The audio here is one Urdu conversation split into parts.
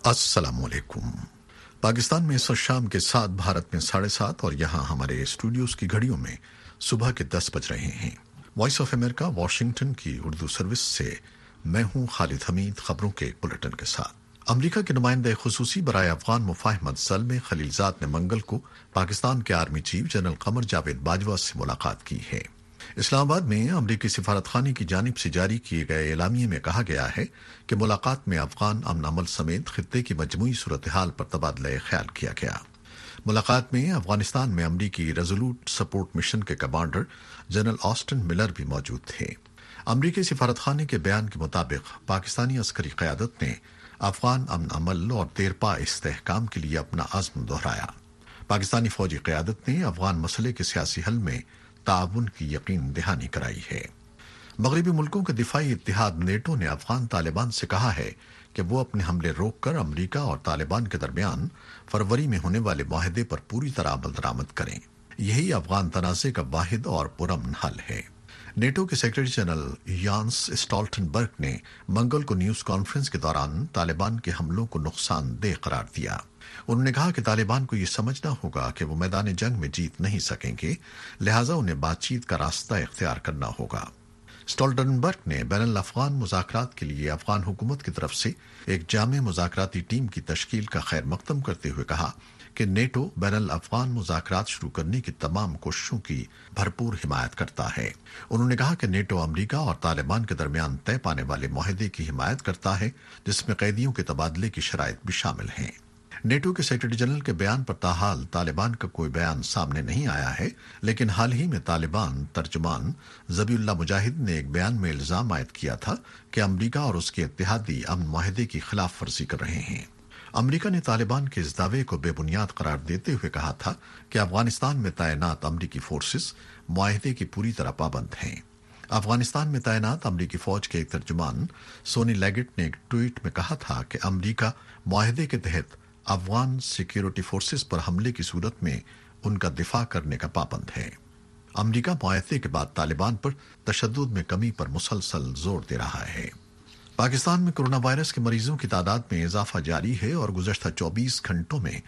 السلام علیکم۔ پاکستان میں اس وقت شام کے 7، بھارت میں 7:30 اور یہاں ہمارے اسٹوڈیوز کی گھڑیوں میں صبح کے 10 بج رہے ہیں۔ وائس آف امریکہ واشنگٹن کی اردو سروس سے میں ہوں خالد حمید، خبروں کے بلیٹن کے ساتھ۔ امریکہ کے نمائندہ خصوصی برائے افغان مفاہمت زلمے خلیلزاد نے منگل کو پاکستان کے army chief general Qamar Javed Bajwa سے ملاقات کی ہے۔ اسلام آباد میں امریکی سفارت خانے کی جانب سے جاری کیے گئے اعلامیے میں کہا گیا ہے کہ ملاقات میں افغان امن عمل سمیت خطے کی مجموعی صورتحال پر تبادلہ خیال کیا گیا۔ ملاقات میں افغانستان میں امریکی ریزولوٹ سپورٹ مشن کے کمانڈر جنرل آسٹن ملر بھی موجود تھے۔ امریکی سفارت خانے کے بیان کے مطابق پاکستانی عسکری قیادت نے افغان امن عمل اور دیرپا استحکام کے لیے اپنا عزم دہرایا۔ پاکستانی فوجی قیادت نے افغان مسئلے کے سیاسی حل میں تعاون کی یقین دہانی کرائی ہے۔ مغربی ملکوں کے دفاعی اتحاد نیٹو نے افغان طالبان سے کہا ہے کہ وہ اپنے حملے روک کر امریکہ اور طالبان کے درمیان فروری میں ہونے والے معاہدے پر پوری طرح عمل درآمد کریں۔ یہی افغان تنازع کا واحد اور پرامن حل ہے۔ نیٹو کے سیکرٹری جنرل یانس اسٹالٹنبرگ نے منگل کو نیوز کانفرنس کے دوران طالبان کے حملوں کو نقصان دہ قرار دیا۔ انہوں نے کہا کہ طالبان کو یہ سمجھنا ہوگا کہ وہ میدان جنگ میں جیت نہیں سکیں گے، لہٰذا انہیں بات چیت کا راستہ اختیار کرنا ہوگا۔ اسٹالٹنبرگ نے بین الافغان مذاکرات کے لیے افغان حکومت کی طرف سے ایک جامع مذاکراتی ٹیم کی تشکیل کا خیر مقدم کرتے ہوئے کہا کہ نیٹو بین الافغان مذاکرات شروع کرنے کی تمام کوششوں کی بھرپور حمایت کرتا ہے۔ انہوں نے کہا کہ نیٹو امریکہ اور طالبان کے درمیان طے پانے والے معاہدے کی حمایت کرتا ہے، جس میں قیدیوں کے تبادلے کی شرائط بھی شامل ہیں۔ نیٹو کے سیکرٹری جنرل کے بیان پر تاحال طالبان کا کوئی بیان سامنے نہیں آیا ہے، لیکن حال ہی میں طالبان ترجمان ذبی اللہ مجاہد نے ایک بیان میں الزام عائد کیا تھا کہ امریکہ اور اس کے اتحادی امن معاہدے کی خلاف ورزی کر رہے ہیں۔ امریکہ نے طالبان کے اس دعوے کو بے بنیاد قرار دیتے ہوئے کہا تھا کہ افغانستان میں تعینات امریکی فورسز معاہدے کی پوری طرح پابند ہیں۔ افغانستان میں تعینات امریکی فوج کے ایک ترجمان سونی لیگٹ نے ایک ٹویٹ میں کہا تھا کہ امریکہ معاہدے کے تحت افغان سیکیورٹی فورسز پر حملے کی صورت میں ان کا دفاع کرنے کا پابند ہے۔ امریکہ معاہدے کے بعد طالبان پر تشدد میں کمی پر مسلسل زور دے رہا ہے۔ پاکستان میں کورونا وائرس کے مریضوں کی تعداد میں اضافہ جاری ہے اور گزشتہ 24 گھنٹوں میں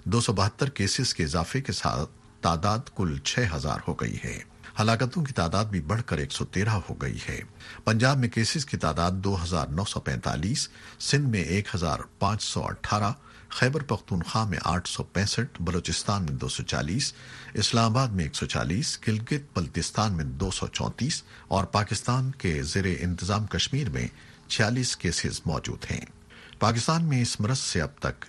272 کیسز کے اضافے کے ساتھ تعداد کل 6000 ہو گئی ہے۔ ہلاکتوں کی تعداد بھی بڑھ کر 113 ہو گئی ہے۔ پنجاب میں کیسز کی تعداد 2945، سندھ میں 1518، خیبر پختونخوا میں 865، بلوچستان میں 240، اسلام آباد میں 140، گلگت بلتستان میں 234 اور پاکستان کے زیر انتظام کشمیر میں 46 کیسز موجود ہیں۔ پاکستان میں اس مرض سے اب تک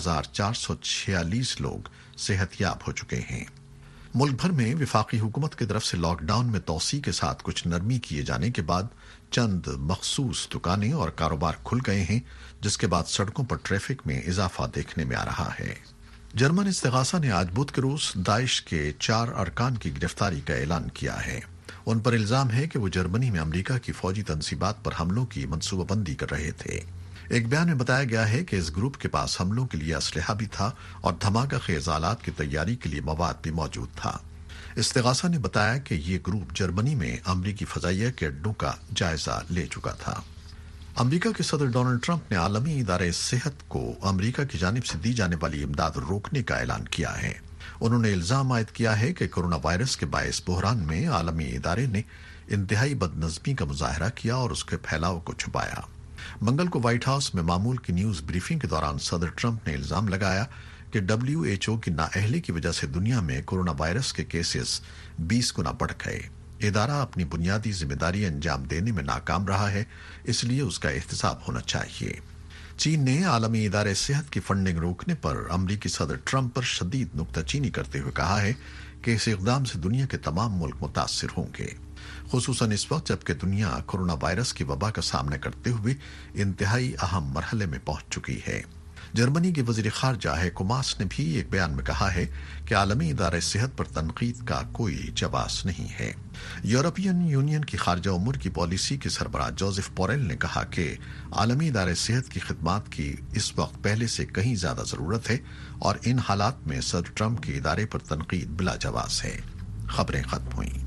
1446 لوگ صحت یاب ہو چکے ہیں۔ ملک بھر میں وفاقی حکومت کی طرف سے لاک ڈاؤن میں توسیع کے ساتھ کچھ نرمی کیے جانے کے بعد چند مخصوص دکانیں اور کاروبار کھل گئے ہیں، جس کے بعد سڑکوں پر ٹریفک میں اضافہ دیکھنے میں آ رہا ہے۔ جرمن استغاثہ نے آج بدھ کے روز داعش کے 4 ارکان کی گرفتاری کا اعلان کیا ہے۔ ان پر الزام ہے کہ وہ جرمنی میں امریکہ کی فوجی تنصیبات پر حملوں کی منصوبہ بندی کر رہے تھے۔ ایک بیان میں بتایا گیا ہے کہ اس گروپ کے پاس حملوں کے لیے اسلحہ بھی تھا اور دھماکہ خیز آلات کی تیاری کے لیے مواد بھی موجود تھا۔ استغاثہ نے بتایا کہ یہ گروپ جرمنی میں امریکی فضائیہ کے اڈوں کا جائزہ لے چکا تھا۔ امریکہ کے صدر ڈونلڈ ٹرمپ نے عالمی ادارے صحت کو امریکہ کی جانب سے دی جانے والی امداد روکنے کا اعلان کیا ہے۔ انہوں نے الزام عائد کیا ہے کہ کورونا وائرس کے باعث بحران میں عالمی ادارے نے انتہائی بدنظمی کا مظاہرہ کیا اور اس کے پھیلاؤ کو چھپایا۔ منگل کو وائٹ ہاؤس میں معمول کی نیوز بریفنگ کے دوران صدر ٹرمپ نے الزام لگایا کہ WHO کی نااہلی کی وجہ سے دنیا میں کورونا وائرس کے کیسز 20 گنا بڑھ گئے۔ ادارہ اپنی بنیادی ذمہ داری انجام دینے میں ناکام رہا ہے، اس لیے اس کا احتساب ہونا چاہیے۔ چین نے عالمی ادارے صحت کی فنڈنگ روکنے پر امریکی صدر ٹرمپ پر شدید نکتہ چینی کرتے ہوئے کہا ہے کہ اس اقدام سے دنیا کے تمام ملک متاثر ہوں گے، خصوصاً اس وقت جبکہ دنیا کورونا وائرس کی وبا کا سامنا کرتے ہوئے انتہائی اہم مرحلے میں پہنچ چکی ہے۔ جرمنی کے وزیر خارجہ ہیکو ماس نے بھی ایک بیان میں کہا ہے کہ عالمی ادارے صحت پر تنقید کا کوئی جواز نہیں ہے۔ یورپین یونین کی خارجہ امور کی پالیسی کے سربراہ جوزف بوریل نے کہا کہ عالمی ادارے صحت کی خدمات کی اس وقت پہلے سے کہیں زیادہ ضرورت ہے اور ان حالات میں صدر ٹرمپ کے ادارے پر تنقید بلا جواز ہے۔ خبریں ختم ہوئیں۔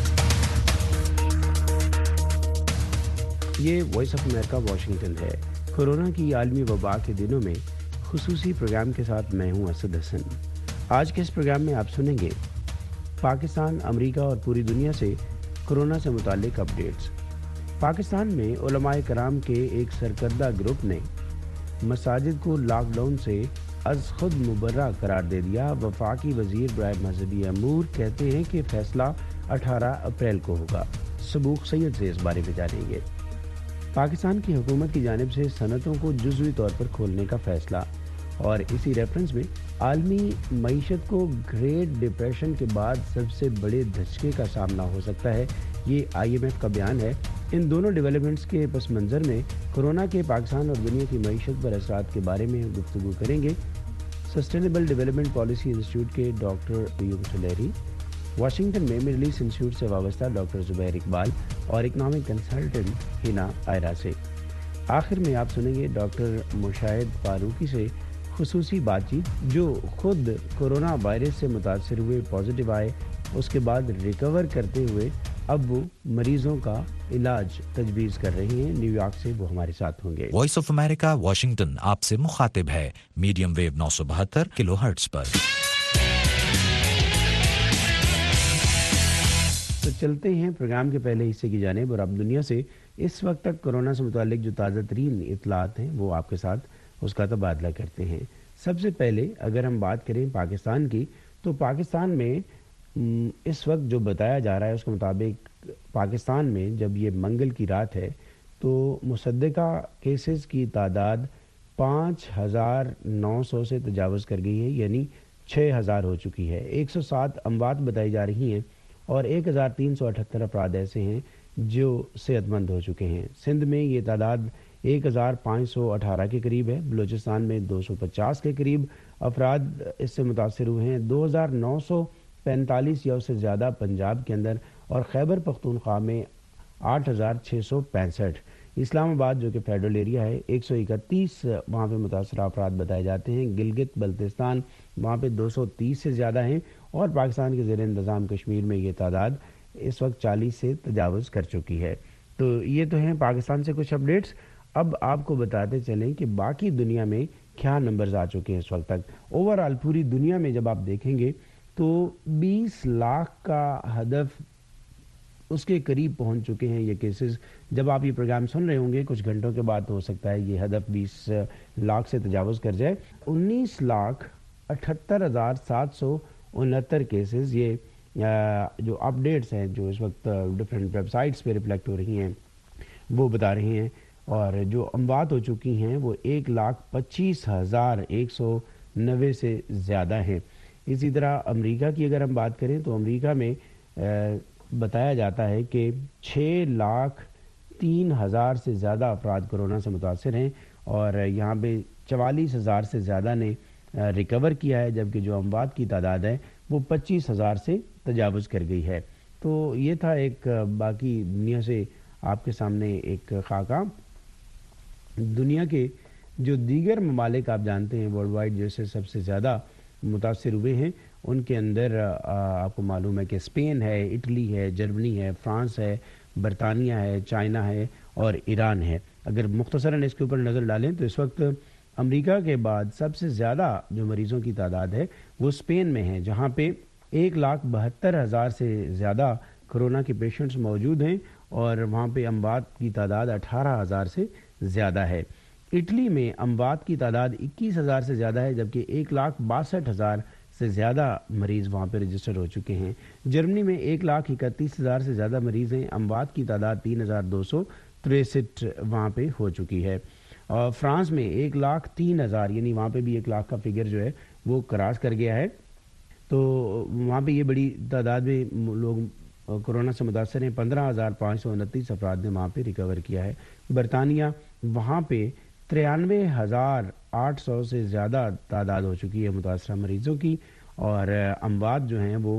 یہ وائس آف امریکہ واشنگٹن ہے۔ کورونا کی عالمی وبا کے دنوں میں خصوصی پروگرام کے ساتھ میں ہوں اسد حسن۔ آج کے اس پروگرام میں آپ سنیں گے پاکستان، امریکہ اور پوری دنیا سے کورونا سے متعلق اپڈیٹس۔ پاکستان میں علماء کرام کے ایک سرکردہ گروپ نے مساجد کو لاک ڈاؤن سے از خود مبرہ قرار دے دیا۔ وفاقی وزیر برائے مذہبی امور کہتے ہیں کہ فیصلہ 18 اپریل کو ہوگا۔ سبوق سید سے اس بارے میں جانیں گے۔ پاکستان کی حکومت کی جانب سے صنعتوں کو جزوی طور پر کھولنے کا فیصلہ، اور اسی ریفرنس میں عالمی معیشت کو گریٹ ڈپریشن کے بعد سب سے بڑے دھچکے کا سامنا ہو سکتا ہے، یہ IMF کا بیان ہے۔ ان دونوں ڈیولپمنٹس کے پس منظر میں کورونا کے پاکستان اور دنیا کی معیشت پر اثرات کے بارے میں گفتگو کریں گے سسٹینیبل ڈیولپمنٹ پالیسی انسٹیٹیوٹ کے ڈاکٹر ایوب سلیری، واشنگٹن میں مڈل ایسٹ انسٹیٹیوٹ سے وابستہ ڈاکٹر زبیر اقبال اور اکنامک کنسلٹنٹ ہنا آئرہ سے۔ آخر میں آپ سنیں گے ڈاکٹر مشاہد فاروقی سے خصوصی بات چیت، جو خود کورونا وائرس سے متاثر ہوئے پازیٹیو آئے، اس کے بعد ریکور کرتے ہوئے اب وہ مریضوں کا علاج تجویز کر رہے ہیں۔ نیو یارک سے وہ ہمارے ساتھ ہوں گے۔ وائس آف امریکہ واشنگٹن آپ سے مخاطب ہے میڈیم ویو 972 کلو ہرٹز پر۔ تو چلتے ہیں پروگرام کے پہلے حصے کی جانب، اور اب دنیا سے اس وقت تک کورونا سے متعلق جو تازہ ترین اطلاعات ہیں وہ آپ کے ساتھ اس کا تبادلہ کرتے ہیں۔ سب سے پہلے اگر ہم بات کریں پاکستان کی، تو پاکستان میں اس وقت جو بتایا جا رہا ہے اس کے مطابق پاکستان میں جب یہ منگل کی رات ہے تو مصدقہ کیسز کی تعداد 5,900 سے تجاوز کر گئی ہے، یعنی 6,000 ہو چکی ہے۔ 107 اموات بتائی جا رہی ہیں اور 1,378 افراد ایسے ہیں جو صحت مند ہو چکے ہیں۔ سندھ میں یہ تعداد 1,518 کے قریب ہے، بلوچستان میں 250 کے قریب افراد اس سے متاثر ہوئے ہیں، 2,945 یا اس سے زیادہ پنجاب کے اندر، اور خیبر پختونخوا میں 8,665۔ اسلام آباد جو کہ فیڈرل ایریا ہے 131 وہاں پہ متاثرہ افراد بتائے جاتے ہیں۔ گلگت بلتستان وہاں پہ 230 سے زیادہ ہیں، اور پاکستان کے زیر انتظام کشمیر میں یہ تعداد اس وقت 40 سے تجاوز کر چکی ہے۔ تو یہ تو ہیں پاکستان سے کچھ اپڈیٹس۔ اب آپ کو بتاتے چلیں کہ باقی دنیا میں کیا نمبرز آ چکے ہیں اس وقت تک۔ اوورآل پوری دنیا میں جب آپ دیکھیں گے تو 20 لاکھ کا ہدف اس کے قریب پہنچ چکے ہیں یہ کیسز۔ جب آپ یہ پروگرام سن رہے ہوں گے کچھ گھنٹوں کے بعد ہو سکتا ہے یہ ہدف 20 لاکھ سے تجاوز کر جائے۔ 19,78,769 کیسز، یہ جو اپڈیٹس ہیں جو اس وقت ڈفرینٹ ویب سائٹس پہ ریفلیکٹ ہو رہی ہیں وہ بتا رہی ہیں، اور جو اموات ہو چکی ہیں وہ 1,25,190 سے زیادہ ہیں۔ اسی طرح امریکہ کی اگر ہم بات کریں تو امریکہ میں بتایا جاتا ہے کہ 6,03,000 سے زیادہ افراد کورونا سے متاثر ہیں، اور یہاں پہ 44,000 سے زیادہ نے ریکور کیا ہے، جبکہ جو اموات کی تعداد ہے وہ 25,000 سے تجاوز کر گئی ہے۔ تو یہ تھا ایک باقی دنیا سے آپ کے سامنے ایک خاکہ۔ دنیا کے جو دیگر ممالک آپ جانتے ہیں ورلڈ وائڈ جیسے سب سے زیادہ متاثر ہوئے ہیں، ان کے اندر آپ کو معلوم ہے کہ اسپین ہے، اٹلی ہے، جرمنی ہے، فرانس ہے، برطانیہ ہے، چائنا ہے اور ایران ہے۔ اگر مختصراً اس کے اوپر نظر ڈالیں تو اس وقت امریکہ کے بعد سب سے زیادہ جو مریضوں کی تعداد ہے وہ اسپین میں ہے، جہاں پہ 1,72,000 سے زیادہ کورونا کے پیشنٹس موجود ہیں، اور وہاں پہ اموات کی تعداد 18,000 سے زیادہ ہے۔ اٹلی میں اموات کی تعداد 21,000 سے زیادہ ہے، جبکہ 1,62,000 سے زیادہ مریض وہاں پہ رجسٹر ہو چکے ہیں۔ جرمنی میں 1,31,000 سے زیادہ مریض ہیں، اموات کی تعداد 3,263 وہاں پہ ہو چکی ہے۔ اور فرانس میں 1,03,000 یعنی وہاں پہ بھی 1 لاکھ کا فگر جو ہے وہ کراس کر گیا ہے، تو وہاں پہ یہ بڑی تعداد میں لوگ کورونا سے متاثر ہیں۔ 15,529 افراد نے وہاں پہ ریکور کیا ہے۔ برطانیہ وہاں پہ 93,800 سے زیادہ تعداد ہو چکی ہے متاثرہ مریضوں کی، اور اموات جو ہیں وہ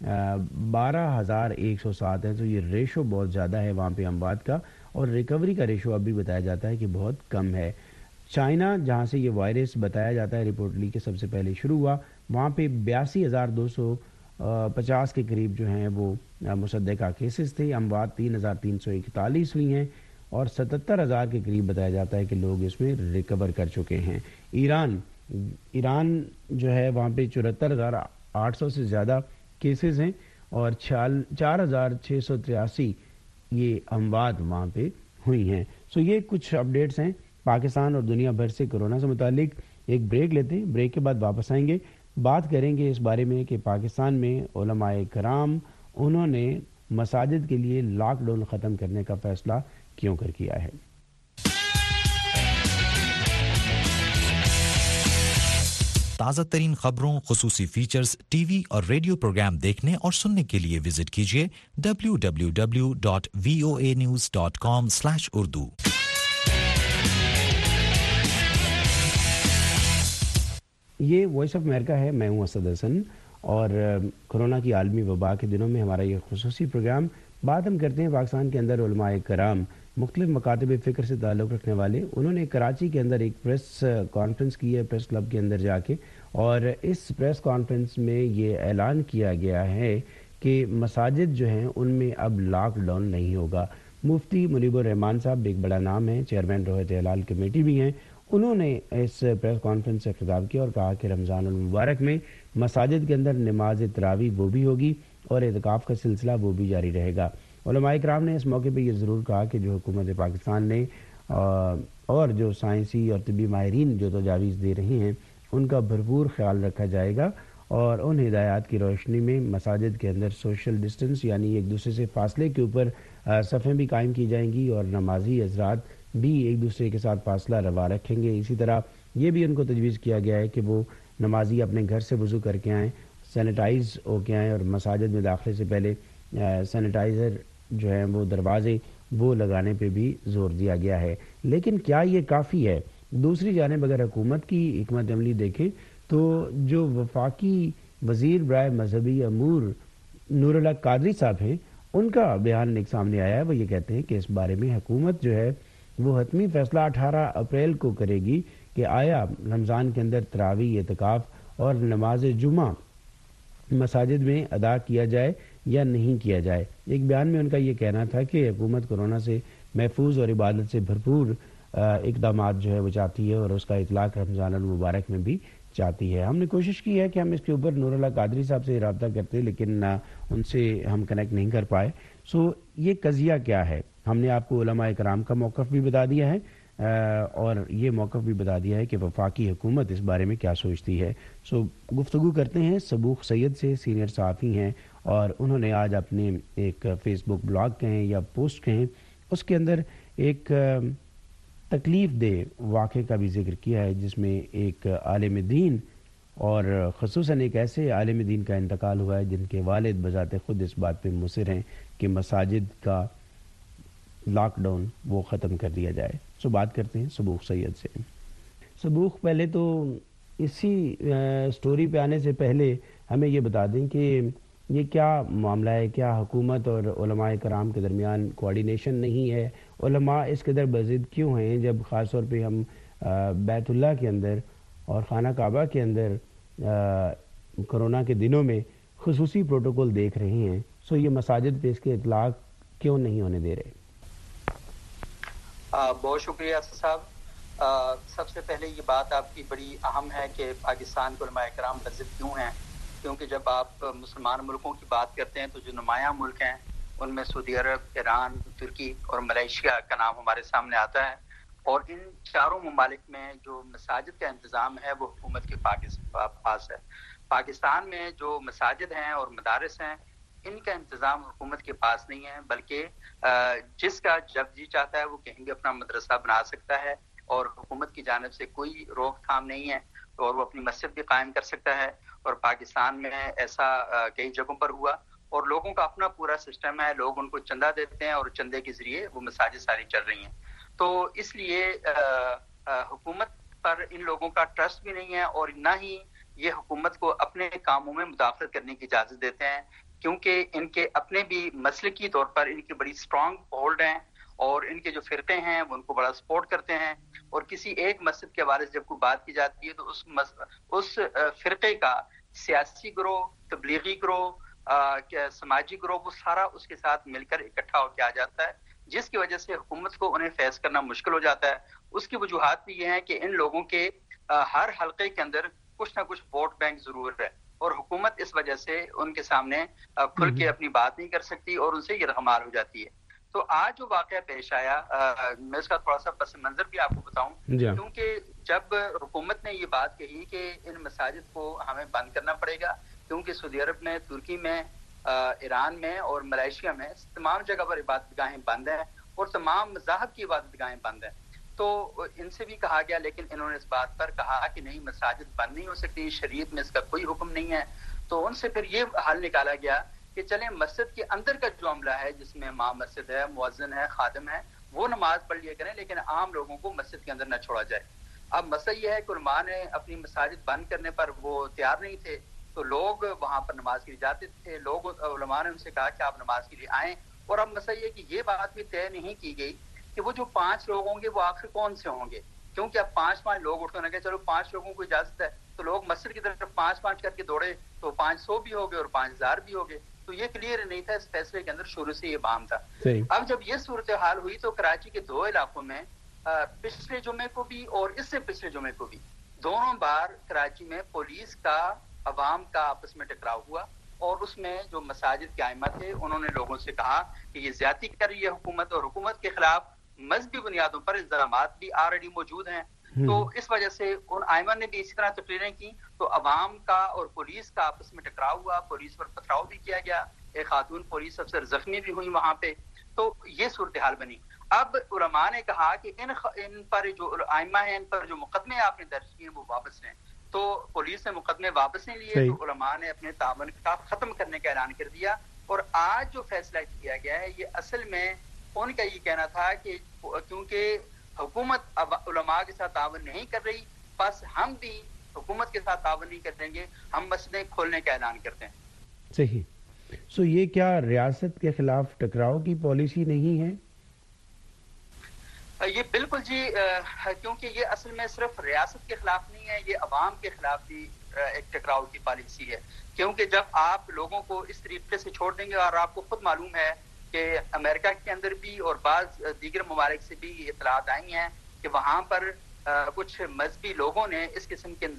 12,107 ہیں۔ تو یہ ریشو بہت زیادہ ہے وہاں پہ اموات کا، اور ریکوری کا ریشو اب بھی بتایا جاتا ہے کہ بہت کم ہے۔ چائنا جہاں سے یہ وائرس بتایا جاتا ہے رپورٹلی کہ سب سے پہلے شروع ہوا، وہاں پہ 82,250 کے قریب جو ہیں وہ مصدقہ کیسز تھے۔ اموات 3,341 ہوئی ہیں، اور 77,000 کے قریب بتایا جاتا ہے کہ لوگ اس میں ریکور کر چکے ہیں۔ ایران جو ہے وہاں پہ 74,800 سے زیادہ کیسز ہیں اور 4,683 یہ اموات وہاں پہ ہوئی ہیں۔ سو یہ کچھ اپڈیٹس ہیں پاکستان اور دنیا بھر سے کورونا سے متعلق۔ ایک بریک لیتے ہیں، بریک کے بعد واپس آئیں گے، بات کریں گے اس بارے میں کہ پاکستان میں علماء کرام انہوں نے مساجد کے لیے لاک ڈاؤن ختم کرنے کا فیصلہ کیوں کر کیا ہے۔ تازہ ترین خبروں، خصوصی فیچرز، ٹی وی اور ریڈیو پروگرام دیکھنے اور سننے کے لیے وزٹ کیجیے www.voanews.com/urdu۔ یہ وائس آف امریکہ ہے، میں ہوں اسد حسن، اور کورونا کی عالمی وبا کے دنوں میں ہمارا یہ خصوصی پروگرام بات ہم کرتے ہیں پاکستان کے اندر علماء کرام مختلف مکاتب فکر سے تعلق رکھنے والے، انہوں نے کراچی کے اندر ایک پریس کانفرنس کی ہے پریس کلب کے اندر جا کے، اور اس پریس کانفرنس میں یہ اعلان کیا گیا ہے کہ مساجد جو ہیں ان میں اب لاک ڈاؤن نہیں ہوگا۔ مفتی منیب الرحمان صاحب ایک بڑا نام ہے، چیئرمین روحیت ہلال کمیٹی بھی ہیں، انہوں نے اس پریس کانفرنس سے خطاب کیا اور کہا کہ رمضان المبارک میں مساجد کے اندر نماز تراویح وہ بھی ہوگی اور اعتکاف کا سلسلہ وہ بھی جاری رہے گا۔ علماء کرام نے اس موقع پہ یہ ضرور کہا کہ جو حکومت پاکستان نے اور جو سائنسی اور طبی ماہرین جو تجاویز دے رہے ہیں ان کا بھرپور خیال رکھا جائے گا، اور ان ہدایات کی روشنی میں مساجد کے اندر سوشل ڈسٹنس یعنی ایک دوسرے سے فاصلے کے اوپر صفیں بھی قائم کی جائیں گی اور نمازی حضرات بھی ایک دوسرے کے ساتھ فاصلہ روا رکھیں گے۔ اسی طرح یہ بھی ان کو تجویز کیا گیا ہے کہ وہ نمازی اپنے گھر سے وضو کر کے آئیں، سینیٹائز ہو کے آئیں، اور مساجد میں داخلے سے پہلے سینیٹائزر جو ہیں وہ دروازے وہ لگانے پہ بھی زور دیا گیا ہے۔ لیکن کیا یہ کافی ہے؟ دوسری جانب اگر حکومت کی حکمت عملی دیکھیں تو جو وفاقی وزیر برائے مذہبی امور نور اللہ قادری صاحب ہیں، ان کا بیان ایک سامنے آیا ہے، وہ یہ کہتے ہیں کہ اس بارے میں حکومت جو ہے وہ حتمی فیصلہ 18 اپریل کو کرے گی کہ آیا رمضان کے اندر تراویح، اعتکاف اور نماز جمعہ مساجد میں ادا کیا جائے یا نہیں کیا جائے۔ ایک بیان میں ان کا یہ کہنا تھا کہ حکومت کورونا سے محفوظ اور عبادت سے بھرپور اقدامات جو ہے وہ چاہتی ہے اور اس کا اطلاق رمضان المبارک میں بھی چاہتی ہے۔ ہم نے کوشش کی ہے کہ ہم اس کے اوپر نور اللہ قادری صاحب سے رابطہ کرتے، لیکن ان سے ہم کنیکٹ نہیں کر پائے۔ سو یہ قضیہ کیا ہے؟ ہم نے آپ کو علماء کرام کا موقف بھی بتا دیا ہے اور یہ موقف بھی بتا دیا ہے کہ وفاقی حکومت اس بارے میں کیا سوچتی ہے۔ سو گفتگو کرتے ہیں صبوح سید سے، سینئر صحافی ہیں، اور انہوں نے آج اپنے ایک فیس بک بلاگ کہیں یا پوسٹ کہیں اس کے اندر ایک تکلیف دہ واقعے کا بھی ذکر کیا ہے، جس میں ایک عالم دین اور خصوصاً ایک ایسے عالم دین کا انتقال ہوا ہے جن کے والد بذات خود اس بات پہ مصر ہیں کہ مساجد کا لاک ڈاؤن وہ ختم کر دیا جائے۔ سو بات کرتے ہیں صبوح سید سے۔ صبوح، پہلے تو اسی سٹوری پہ آنے سے پہلے ہمیں یہ بتا دیں کہ یہ کیا معاملہ ہے؟ کیا حکومت اور علماء کرام کے درمیان کوارڈینیشن نہیں ہے؟ علماء اس قدر بضد کیوں ہیں جب خاص طور پہ ہم بیت اللہ کے اندر اور خانہ کعبہ کے اندر کرونا کے دنوں میں خصوصی پروٹوکول دیکھ رہے ہیں؟ سو یہ مساجد پہ اس کے اطلاق کیوں نہیں ہونے دے رہے؟ بہت شکریہ صاحب۔ سب سے پہلے یہ بات آپ کی بڑی اہم ہے کہ پاکستان کے علماء کرام بضد کیوں ہیں، کیونکہ جب آپ مسلمان ملکوں کی بات کرتے ہیں تو جو نمایاں ملک ہیں ان میں سعودی عرب، ایران، ترکی اور ملائیشیا کا نام ہمارے سامنے آتا ہے، اور ان چاروں ممالک میں جو مساجد کا انتظام ہے وہ حکومت کے پاس ہے۔ پاکستان میں جو مساجد ہیں اور مدارس ہیں ان کا انتظام حکومت کے پاس نہیں ہے، بلکہ جس کا جب جی چاہتا ہے وہ کہیں بھی اپنا مدرسہ بنا سکتا ہے اور حکومت کی جانب سے کوئی روک تھام نہیں ہے، اور وہ اپنی مسجد بھی قائم کر سکتا ہے۔ اور پاکستان میں ایسا کئی جگہوں پر ہوا، اور لوگوں کا اپنا پورا سسٹم ہے، لوگ ان کو چندہ دیتے ہیں اور چندے کے ذریعے وہ مساجد ساری چل رہی ہیں۔ تو اس لیے حکومت پر ان لوگوں کا ٹرسٹ بھی نہیں ہے، اور نہ ہی یہ حکومت کو اپنے کاموں میں مداخلت کرنے کی اجازت دیتے ہیں، کیونکہ ان کے اپنے بھی مسلکی طور پر ان کی بڑی اسٹرانگ ہولڈ ہیں، اور ان کے جو فرقے ہیں وہ ان کو بڑا سپورٹ کرتے ہیں، اور کسی ایک مسجد کے حوالے سے جب کوئی بات کی جاتی ہے تو اس فرقے کا سیاسی گروہ، تبلیغی گروہ، سماجی گروہ، وہ سارا اس کے ساتھ مل کر اکٹھا ہو کے آ جاتا ہے، جس کی وجہ سے حکومت کو انہیں فیس کرنا مشکل ہو جاتا ہے. اس کی وجوہات بھی یہ ہیں کہ ان لوگوں کے ہر حلقے کے اندر کچھ نہ کچھ ووٹ بینک ضرور ہے اور حکومت اس وجہ سے ان کے سامنے کھل کے اپنی بات نہیں کر سکتی اور ان سے یرغمال ہو جاتی ہے. تو آج جو واقعہ پیش آیا میں اس کا تھوڑا سا پس منظر بھی آپ کو بتاؤں, کیونکہ جب حکومت نے یہ بات کہی کہ ان مساجد کو ہمیں بند کرنا پڑے گا کیونکہ سعودی عرب میں, ترکی میں, ایران میں اور ملائیشیا میں تمام جگہ پر عبادت گاہیں بند ہیں اور تمام مذاہب کی عبادت گاہیں بند ہیں, تو ان سے بھی کہا گیا لیکن انہوں نے اس بات پر کہا کہ نہیں مساجد بند نہیں ہو سکتی, شریعت میں اس کا کوئی حکم نہیں ہے. تو ان سے پھر یہ حل نکالا گیا کہ چلیں مسجد کے اندر کا جو عملہ ہے جس میں امام مسجد ہے, مؤذن ہے, خادم ہے, وہ نماز پڑھ لیا کریں لیکن عام لوگوں کو مسجد کے اندر نہ چھوڑا جائے. اب مسئلہ یہ ہے کہ علماء نے اپنی مساجد بند کرنے پر وہ تیار نہیں تھے, تو لوگ وہاں پر نماز کے لیے جاتے تھے. لوگ علماء نے ان سے کہا کہ آپ نماز کے لیے آئیں, اور اب مسئلہ یہ کہ یہ بات بھی طے نہیں کی گئی کہ وہ جو 5 لوگ ہوں گے وہ آخر کون سے ہوں گے, کیونکہ اب 5 لوگ اٹھو نہ کہ چلو 5 لوگوں کو اجازت ہے, تو لوگ مسجد کی طرف 5 کر کے دوڑے تو 500 بھی ہو گئے اور 5000 بھی ہو گئے. تو یہ کلیئر نہیں تھا, اس فیصلے کے اندر شروع سے یہ بام تھا. اب جب یہ صورتحال ہوئی تو کراچی کے 2 علاقوں میں پچھلے جمعے کو بھی اور اس سے پچھلے جمعے کو بھی دونوں بار کراچی میں پولیس کا عوام کا آپس میں ٹکراؤ ہوا, اور اس میں جو مساجد کے ائمہ تھے انہوں نے لوگوں سے کہا کہ یہ زیادتی کر رہی ہے حکومت, اور حکومت کے خلاف مذہبی بنیادوں پر الزامات بھی آلریڈی موجود ہیں. تو اس وجہ سے ان ائمہ نے بھی اسی طرح تقریریں کی, تو عوام کا اور پولیس کا آپس میں ٹکراؤ ہوا, پولیس پر پتھراؤ بھی کیا گیا, ایک خاتون پولیس افسر زخمی بھی ہوئی وہاں پہ. تو یہ صورتحال بنی. اب علماء نے کہا کہ ان پر جو ائمہ ہیں ان پر جو مقدمے آپ نے درج کیے وہ واپس لیں. تو پولیس نے مقدمے واپس نہیں لیے, تو علماء نے اپنے تعاون کا ختم کرنے کا اعلان کر دیا. اور آج جو فیصلہ کیا گیا ہے یہ اصل میں ان کا یہ کہنا تھا کہ کیونکہ حکومت اب علماء کے ساتھ تعاون نہیں کر رہی, بس ہم بھی حکومت کے ساتھ تعاون نہیں کریں گے, ہم مسجدیں کھولنے کا اعلان کرتے ہیں. صحیح. سو یہ کیا ریاست کے خلاف ٹکراؤ کی پالیسی نہیں ہے؟ یہ بالکل جی, کیونکہ یہ اصل میں صرف ریاست کے خلاف نہیں ہے, یہ عوام کے خلاف بھی ایک ٹکراؤ کی پالیسی ہے. کیونکہ جب آپ لوگوں کو اس طریقے سے چھوڑ دیں گے, اور آپ کو خود معلوم ہے کہ امریکہ کے اندر بھی اور بعض دیگر ممالک سے بھی اطلاعات آئی ہیں کہ وہاں پر کچھ مذہبی لوگوں نے اس قسم کے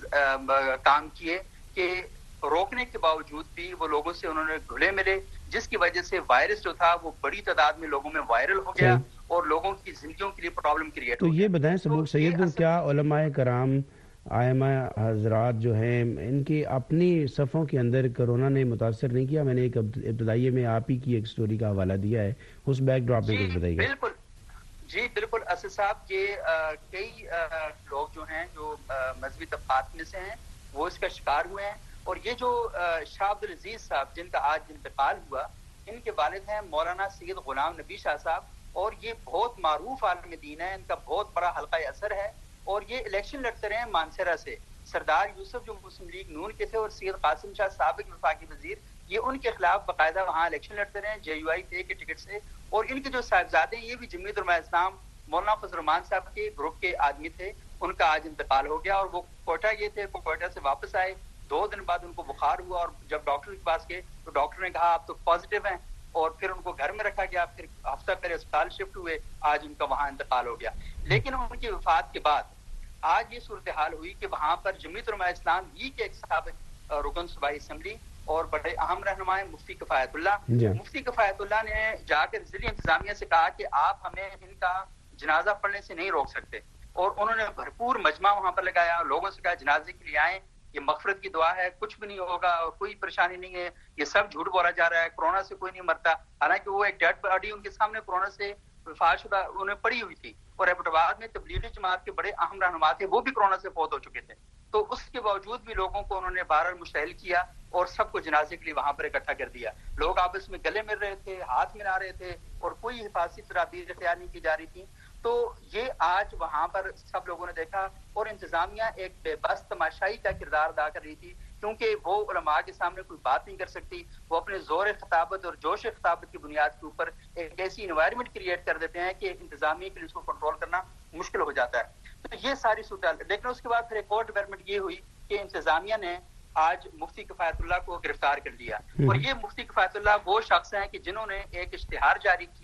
کام کیے کہ روکنے کے باوجود بھی وہ لوگوں سے انہوں نے گھلے ملے, جس کی وجہ سے وائرس جو تھا وہ بڑی تعداد میں لوگوں میں وائرل ہو گیا اور لوگوں کی زندگیوں کے لیے پرابلم کریٹ ہو گیا. تو یہ بتائیں سبوک سید, کیا علماء کرام ائمہ حضرات جو ہیں ان کے اپنی صفوں کے اندر کرونا نے متاثر نہیں کیا؟ میں نے ایک ابتدائیے میں آپ ہی کی ایک سٹوری کا حوالہ دیا ہے, اس بیک ڈراپ میں کچھ بتائیے. بالکل جی بالکل اسد صاحب, یہ کئی لوگ جو ہیں جو مذہبی طبقات میں سے ہیں وہ اس کا شکار ہوئے ہیں. اور یہ جو شاہ عبد العزیز صاحب جن کا آج انتقال ہوا, ان کے والد ہیں مولانا سید غلام نبی شاہ صاحب, اور یہ بہت معروف عالم دین ہے, ان کا بہت بڑا حلقہ اثر ہے, اور یہ الیکشن لڑتے رہے ہیں مانسہرہ سے. سردار یوسف جو مسلم لیگ نون کے تھے اور سید قاسم شاہ سابق وفاقی وزیر, یہ ان کے خلاف باقاعدہ وہاں الیکشن لڑتے رہے ہیں JUI کے ٹکٹ سے. اور ان کے جو صاحبزادے ہیں یہ بھی جمعیت علماء اسلام مولانا فضل الرحمان صاحب کے گروپ کے آدمی تھے, ان کا آج انتقال ہو گیا. اور وہ کوئٹہ گئے تھے, وہ کوئٹہ سے واپس آئے, 2 دن بعد ان کو بخار ہوا, اور جب ڈاکٹر کے پاس گئے تو ڈاکٹر نے کہا آپ تو پازیٹیو ہیں, اور پھر ان کو گھر میں رکھا گیا. پھر ہفتہ پہلے اسپتال شفٹ ہوئے, آج ان کا وہاں انتقال ہو گیا. لیکن ان کی وفات کے بعد آج یہ صورتحال ہوئی کہ وہاں پر جمعیت علماء اسلام ہی کے ایک سابق رکن صوبائی اسمبلی اور بڑے اہم رہنما مفتی کفایت اللہ, مفتی کفایت اللہ نے جا کر ضلعی انتظامیہ سے کہا کہ آپ ہمیں ان کا جنازہ پڑھنے سے نہیں روک سکتے. اور انہوں نے بھرپور مجمع وہاں پر لگایا, لوگوں سے کہا جنازے کے لیے آئیں, یہ مغفرت کی دعا ہے, کچھ بھی نہیں ہوگا, کوئی پریشانی نہیں ہے, یہ سب جھوٹ بولا جا رہا ہے, کورونا سے کوئی نہیں مرتا. حالانکہ وہ ایک ڈیڈ باڈی ان کے سامنے کورونا سے وفات شدہ انہیں پڑی ہوئی تھی, اور ایبٹ آباد میں تبلیغی جماعت کے بڑے اہم رہنما تھے, وہ بھی کورونا سے فوت ہو چکے تھے. تو اس کے باوجود بھی لوگوں کو انہوں نے بہرحال مشتعل کیا اور سب کو جنازے کے لیے وہاں پر اکٹھا کر دیا. لوگ آپس میں گلے مل رہے تھے, ہاتھ ملا رہے تھے, اور کوئی حفاظتی تدابیر اختیار نہیں کی جا رہی تھی. تو یہ آج وہاں پر سب لوگوں نے دیکھا, اور انتظامیہ ایک بے بس تماشائی کا کردار ادا کر رہی تھی, کیونکہ وہ علماء کے سامنے کوئی بات نہیں کر سکتی. وہ اپنے زور خطابت اور جوش خطابت کی بنیاد کے اوپر ایک ایسی انوائرمنٹ کریٹ کر دیتے ہیں کہ انتظامیہ کے لیے اس کو کنٹرول کرنا مشکل ہو جاتا ہے. تو یہ ساری صورتحال, لیکن اس کے بعد پھر ایک اور ڈیولپمنٹ یہ ہوئی کہ انتظامیہ نے آج مفتی کفایت اللہ کو گرفتار کر لیا. اور یہ مفتی کفایت اللہ وہ شخص ہیں کہ جنہوں نے ایک اشتہار جاری کیا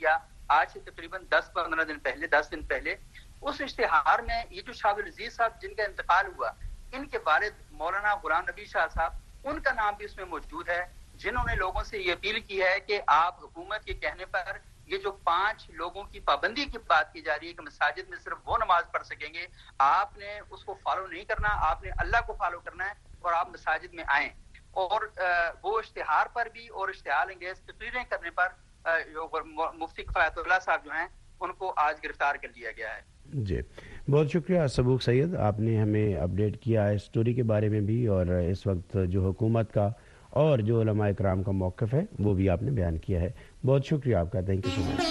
آج سے تقریباً 10 دن پہلے اس اشتہار میں یہ جو شاہ العزیز صاحب جن کا انتقال ہوا، ان کے والد مولانا غلام نبی شاہ صاحب، ان کا نام بھی اس میں موجود ہے، جنہوں نے لوگوں سے یہ اپیل کی ہے کہ آپ حکومت کے کہنے پر یہ جو 5 لوگوں کی پابندی کی بات کی جا رہی ہے کہ مساجد میں صرف وہ نماز پڑھ سکیں گے، آپ نے اس کو فالو نہیں کرنا، آپ نے اللہ کو فالو کرنا ہے اور آپ مساجد میں آئیں۔ اور وہ اشتہار پر بھی اور اشتعال انگیز تقریریں کرنے پر مفتی کفایت اللہ صاحب جو ہیں ان کو آج گرفتار کر لیا گیا ہے۔ جی بہت شکریہ سبوق سید، آپ نے ہمیں اپڈیٹ کیا اس اسٹوری کے بارے میں بھی، اور اس وقت جو حکومت کا اور جو علماء اکرام کا موقف ہے وہ بھی آپ نے بیان کیا ہے۔ بہت شکریہ آپ کا، تھینک یو سو مچ۔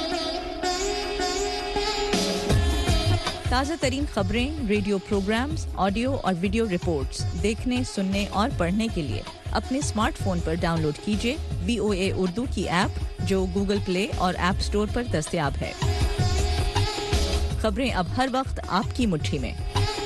تازہ ترین خبریں، ریڈیو پروگرامز، آڈیو اور ویڈیو رپورٹس دیکھنے، سننے اور پڑھنے کے لیے اپنے اسمارٹ فون پر ڈاؤن لوڈ کیجیے VOA اردو کی ایپ جو گوگل پلے اور ایپ اسٹور پر دستیاب ہے۔ خبریں اب ہر وقت آپ کی مٹھی میں۔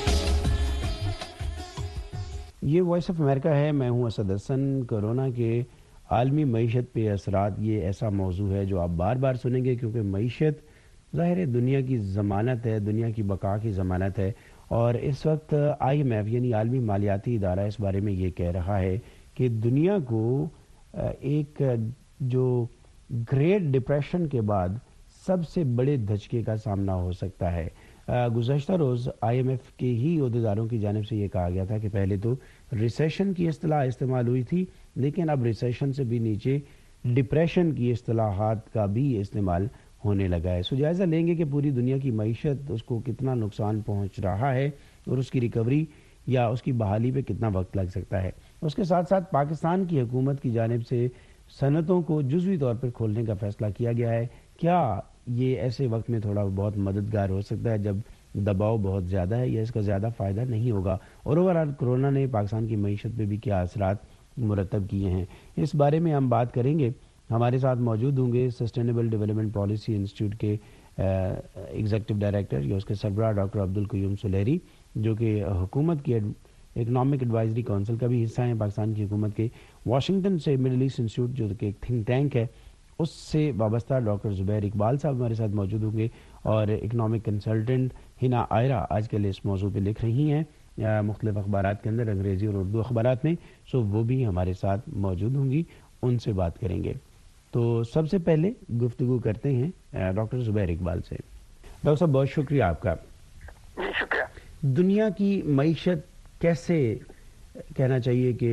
یہ وائس آف امریکہ ہے، میں ہوں اسد حسن۔ کورونا کے عالمی معیشت پہ اثرات، یہ ایسا موضوع ہے جو آپ بار بار سنیں گے، کیونکہ معیشت ظاہر ہے دنیا کی ضمانت ہے، دنیا کی بقا کی ضمانت ہے، اور اس وقت IMF یعنی عالمی مالیاتی ادارہ اس بارے میں یہ کہہ رہا ہے کہ دنیا کو ایک جو گریٹ ڈپریشن کے بعد سب سے بڑے دھچکے کا سامنا ہو سکتا ہے۔ گزشتہ روز IMF کے ہی عہدیداروں کی جانب سے یہ کہا گیا تھا کہ پہلے تو ریسیشن کی اصطلاح استعمال ہوئی تھی، لیکن اب ریسیشن سے بھی نیچے ڈپریشن کی اصطلاحات کا بھی استعمال ہونے لگا ہے۔ سو جائزہ لیں گے کہ پوری دنیا کی معیشت، اس کو کتنا نقصان پہنچ رہا ہے اور اس کی ریکوری یا اس کی بحالی پہ کتنا وقت لگ سکتا ہے۔ اس کے ساتھ ساتھ پاکستان کی حکومت کی جانب سے صنعتوں کو جزوی طور پر کھولنے کا فیصلہ کیا گیا ہے۔ کیا یہ ایسے وقت میں تھوڑا بہت مددگار ہو سکتا ہے جب دباؤ بہت زیادہ ہے، یا اس کا زیادہ فائدہ نہیں ہوگا؟ اور اوورآل کورونا نے پاکستان کی معیشت پہ بھی کیا اثرات مرتب کیے ہیں، اس بارے میں ہم بات کریں گے۔ ہمارے ساتھ موجود ہوں گے سسٹینیبل ڈیولپمنٹ پالیسی انسٹیٹیوٹ کے ایگزیکٹو ڈائریکٹر یا اس کے سربراہ ڈاکٹر عبدالقیوم سلیری، جو کہ حکومت کی اکنامک ایڈوائزری کونسل کا بھی حصہ ہیں پاکستان کی حکومت کے۔ واشنگٹن سے مڈل ایسٹ انسٹیٹیوٹ جو کہ ایک تھنک ٹینک ہے، اس سے وابستہ ڈاکٹر زبیر اقبال صاحب ہمارے ساتھ موجود ہوں گے، اور اکنامک کنسلٹنٹ ہنا آئرہ آج کل اس موضوع پہ لکھ رہی ہیں مختلف اخبارات کے اندر، انگریزی اور اردو اخبارات میں، سو وہ بھی ہمارے ساتھ موجود ہوں گی، ان سے بات کریں گے۔ تو سب سے پہلے گفتگو کرتے ہیں ڈاکٹر زبیر اقبال سے۔ ڈاکٹر صاحب بہت شکریہ آپ کا۔ جی شکریہ۔ دنیا کی معیشت کیسے کہنا چاہیے کہ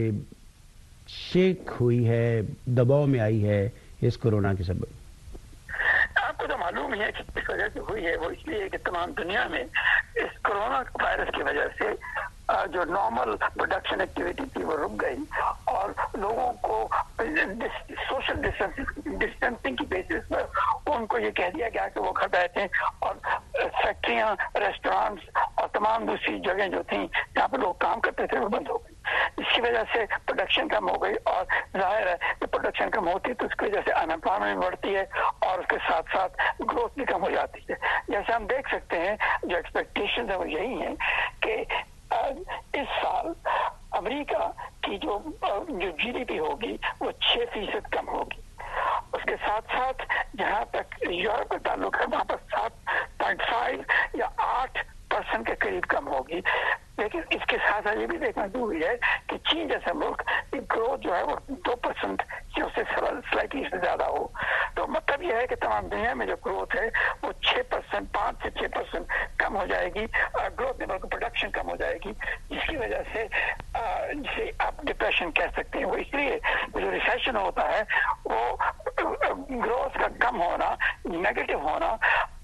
شیک ہوئی ہے، دباؤ میں آئی ہے اس کورونا کے سبب؟ آپ کو تو معلوم ہی ہے کہ اس وجہ سے ہوئی ہے، وہ اس لیے کہ تمام دنیا میں اس کورونا وائرس کی وجہ سے جو نارمل پروڈکشن ایکٹیویٹی تھی وہ رک گئی، اور لوگوں کو سوشل ڈسٹینسنگ کی بیسس پر ان کو یہ کہہ دیا گیا کہ وہ گھر بیٹھیں، اور فیکٹریاں، ریسٹورانٹس اور تمام دوسری جگہیں جو تھیں جہاں پہ لوگ کام کرتے تھے وہ بند ہو گئی، جس کی وجہ سے پروڈکشن کم ہو گئی، اور ظاہر ہے کہ پروڈکشن کم ہوتی ہے تو اس کی وجہ سے انمپلائمنٹ بڑھتی ہے، اور اس کے ساتھ ساتھ گروتھ بھی کم ہو جاتی ہے۔ جیسے ہم دیکھ سکتے ہیں جو ایکسپیکٹیشن ہے وہ یہی ہیں کہ اس سال امریکہ کی جو GDP ہوگی وہ 6% کم ہوگی، اس کے ساتھ ساتھ جہاں تک یورپ کا تعلق ہے وہاں پر 7.5 یا 8% کے قریب کم ہوگی، لیکن اس کے ساتھ یہ بھی دیکھنا ضروری ہے کہ چین جیسا ملک کی گروتھ جو ہے وہ 2% یا اس سے سلائٹلی سے زیادہ ہو۔ تو مطلب یہ ہے کہ تمام دنیا میں جو گروتھ ہے وہ 6%، 5 سے 6% کم ہو جائے گی، گروتھ لیول کی پروڈکشن کم ہو جائے گی، جس کی وجہ سے جسے آپ ڈپریشن کہہ سکتے ہیں۔ وہ اس لیے جو ریسیشن ہوتا ہے وہ گروتھ کا کم ہونا، نیگیٹو ہونا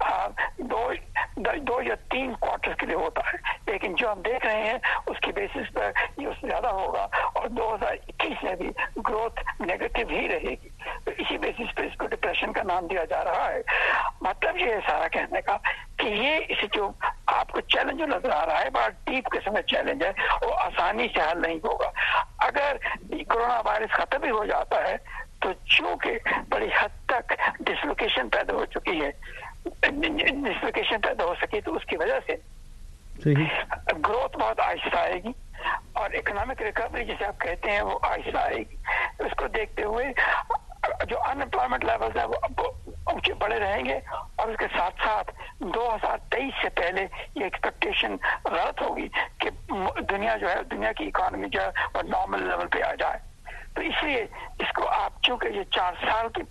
2 یا 3 کوارٹر کے لیے ہوتا ہے، لیکن جو ہم دیکھ رہے ہیں اس کی بیسس پر یہ اس سے زیادہ ہوگا، اور 2021 میں بھی گروتھ نیگیٹو ہی رہے گی، تو اسی بیسس پر اس کو ڈپریشن کا نام دیا جا رہا ہے۔ مطلب یہ ہے سارا کہنے کا کہ یہ اس جو آپ کو چیلنج جو نظر آ رہا ہے بڑا ڈیپ قسم کا چیلنج ہے، وہ آسانی سے حل نہیں ہوگا۔ اگر کورونا وائرس ختم بھی ہو جاتا ہے تو چونکہ بڑی حد تک ڈسلوکیشن پیدا ہو چکی ہے، ڈسلوکیشن پیدا ہو سکی تو اس کی وجہ سے گروتھ بہت آہستہ آئے گی، اور اکنامک ریکوری جسے آپ کہتے ہیں وہ آہستہ آئے گی۔ اس کو دیکھتے ہوئے جو ان امپلائمنٹ لیولز ہیں وہ اونچے بڑے رہیں گے، اور اس کے ساتھ ساتھ 2023 سے پہلے یہ ایکسپیکٹیشن غلط ہوگی کہ دنیا جو ہے دنیا کی اکانومی جو ہے وہ نارمل لیول پہ آ جائے. تو اس لیے اس کو آپ چونکہ یہ 4 سال کی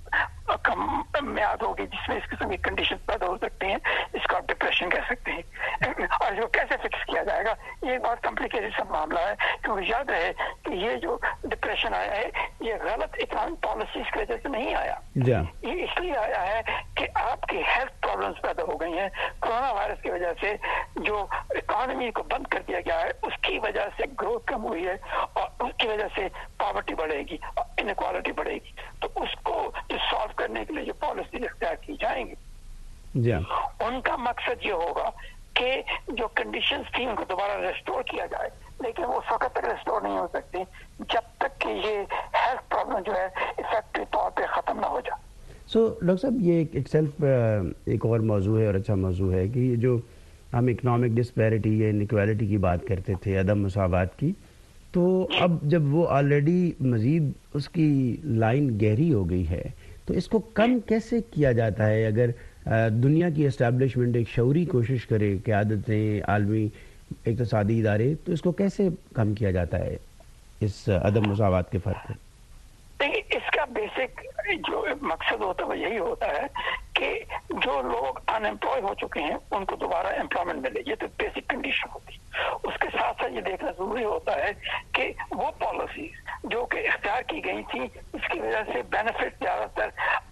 میعاد ہوگی جس میں اس قسم کی کنڈیشن پیدا ہو سکتے ہیں, اس کو آپ ڈپریشن کہہ سکتے ہیں. اور اس کو کیسے فکس کیا جائے گا یہ ایک بہت کمپلیکیٹڈ سا معاملہ ہے, کیونکہ یاد رہے کہ یہ جو ڈپریشن آیا ہے یہ غلط اکنامک پالیسیز کی وجہ سے نہیں آیا, یہ اس لیے آیا ہے کہ آپ کی ہیلتھ پرابلمس پیدا ہو گئی ہیں. کورونا وائرس کی وجہ سے جو اکانومی کو بند کر دیا گیا ہے اس کی وجہ سے گروتھ کم ہوئی ہے, اور اس کی وجہ سے پاورٹی بڑھے گی اور انیکوالٹی بڑھے گی. تو اس کو جو سالو کرنے کے لیے جو پالیسی اختیار کی جائیں گی ان کا مقصد یہ ہوگا کہ جو کنڈیشنز تھیں ان کو دوبارہ ریسٹور کیا جائے, لیکن وہ اس وقت تک ریسٹور نہیں ہو سکتی جب تک کہ یہ ہیلتھ پرابلم جو ہے افیکٹو طور پہ ختم نہ ہو جائے. ڈاکٹر صاحب یہ ایک سیلف ایک اور موضوع ہے اور اچھا موضوع ہے کہ جو ہم اکنامک ڈسپیرٹی یا انیکوالٹی کی بات کرتے تھے, عدم مساوات کی, تو اب جب وہ آلریڈی مزید اس کی لائن گہری ہو گئی ہے تو اس کو کم کیسے کیا جاتا ہے؟ اگر دنیا کی اسٹیبلشمنٹ ایک شعوری کوشش کرے, قیادتیں, عالمی اقتصادی ادارے, تو اس کو کیسے کم کیا جاتا ہے اس عدم مساوات کے فرق کو؟ دیکھیے اس کا بیسک جو مقصد ہوتا ہے وہ یہی ہوتا ہے کہ جو لوگ ان امپلائے ہو چکے ہیں ان کو دوبارہ امپلائمنٹ ملے, یہ تو بیسک کنڈیشن ہوتی ہے. اس کے ساتھ ساتھ یہ دیکھنا ضروری ہوتا ہے کہ وہ پالیسیز جو کہ اختیار کی گئی تھی اس کی وجہ سے بینیفٹ زیادہ تر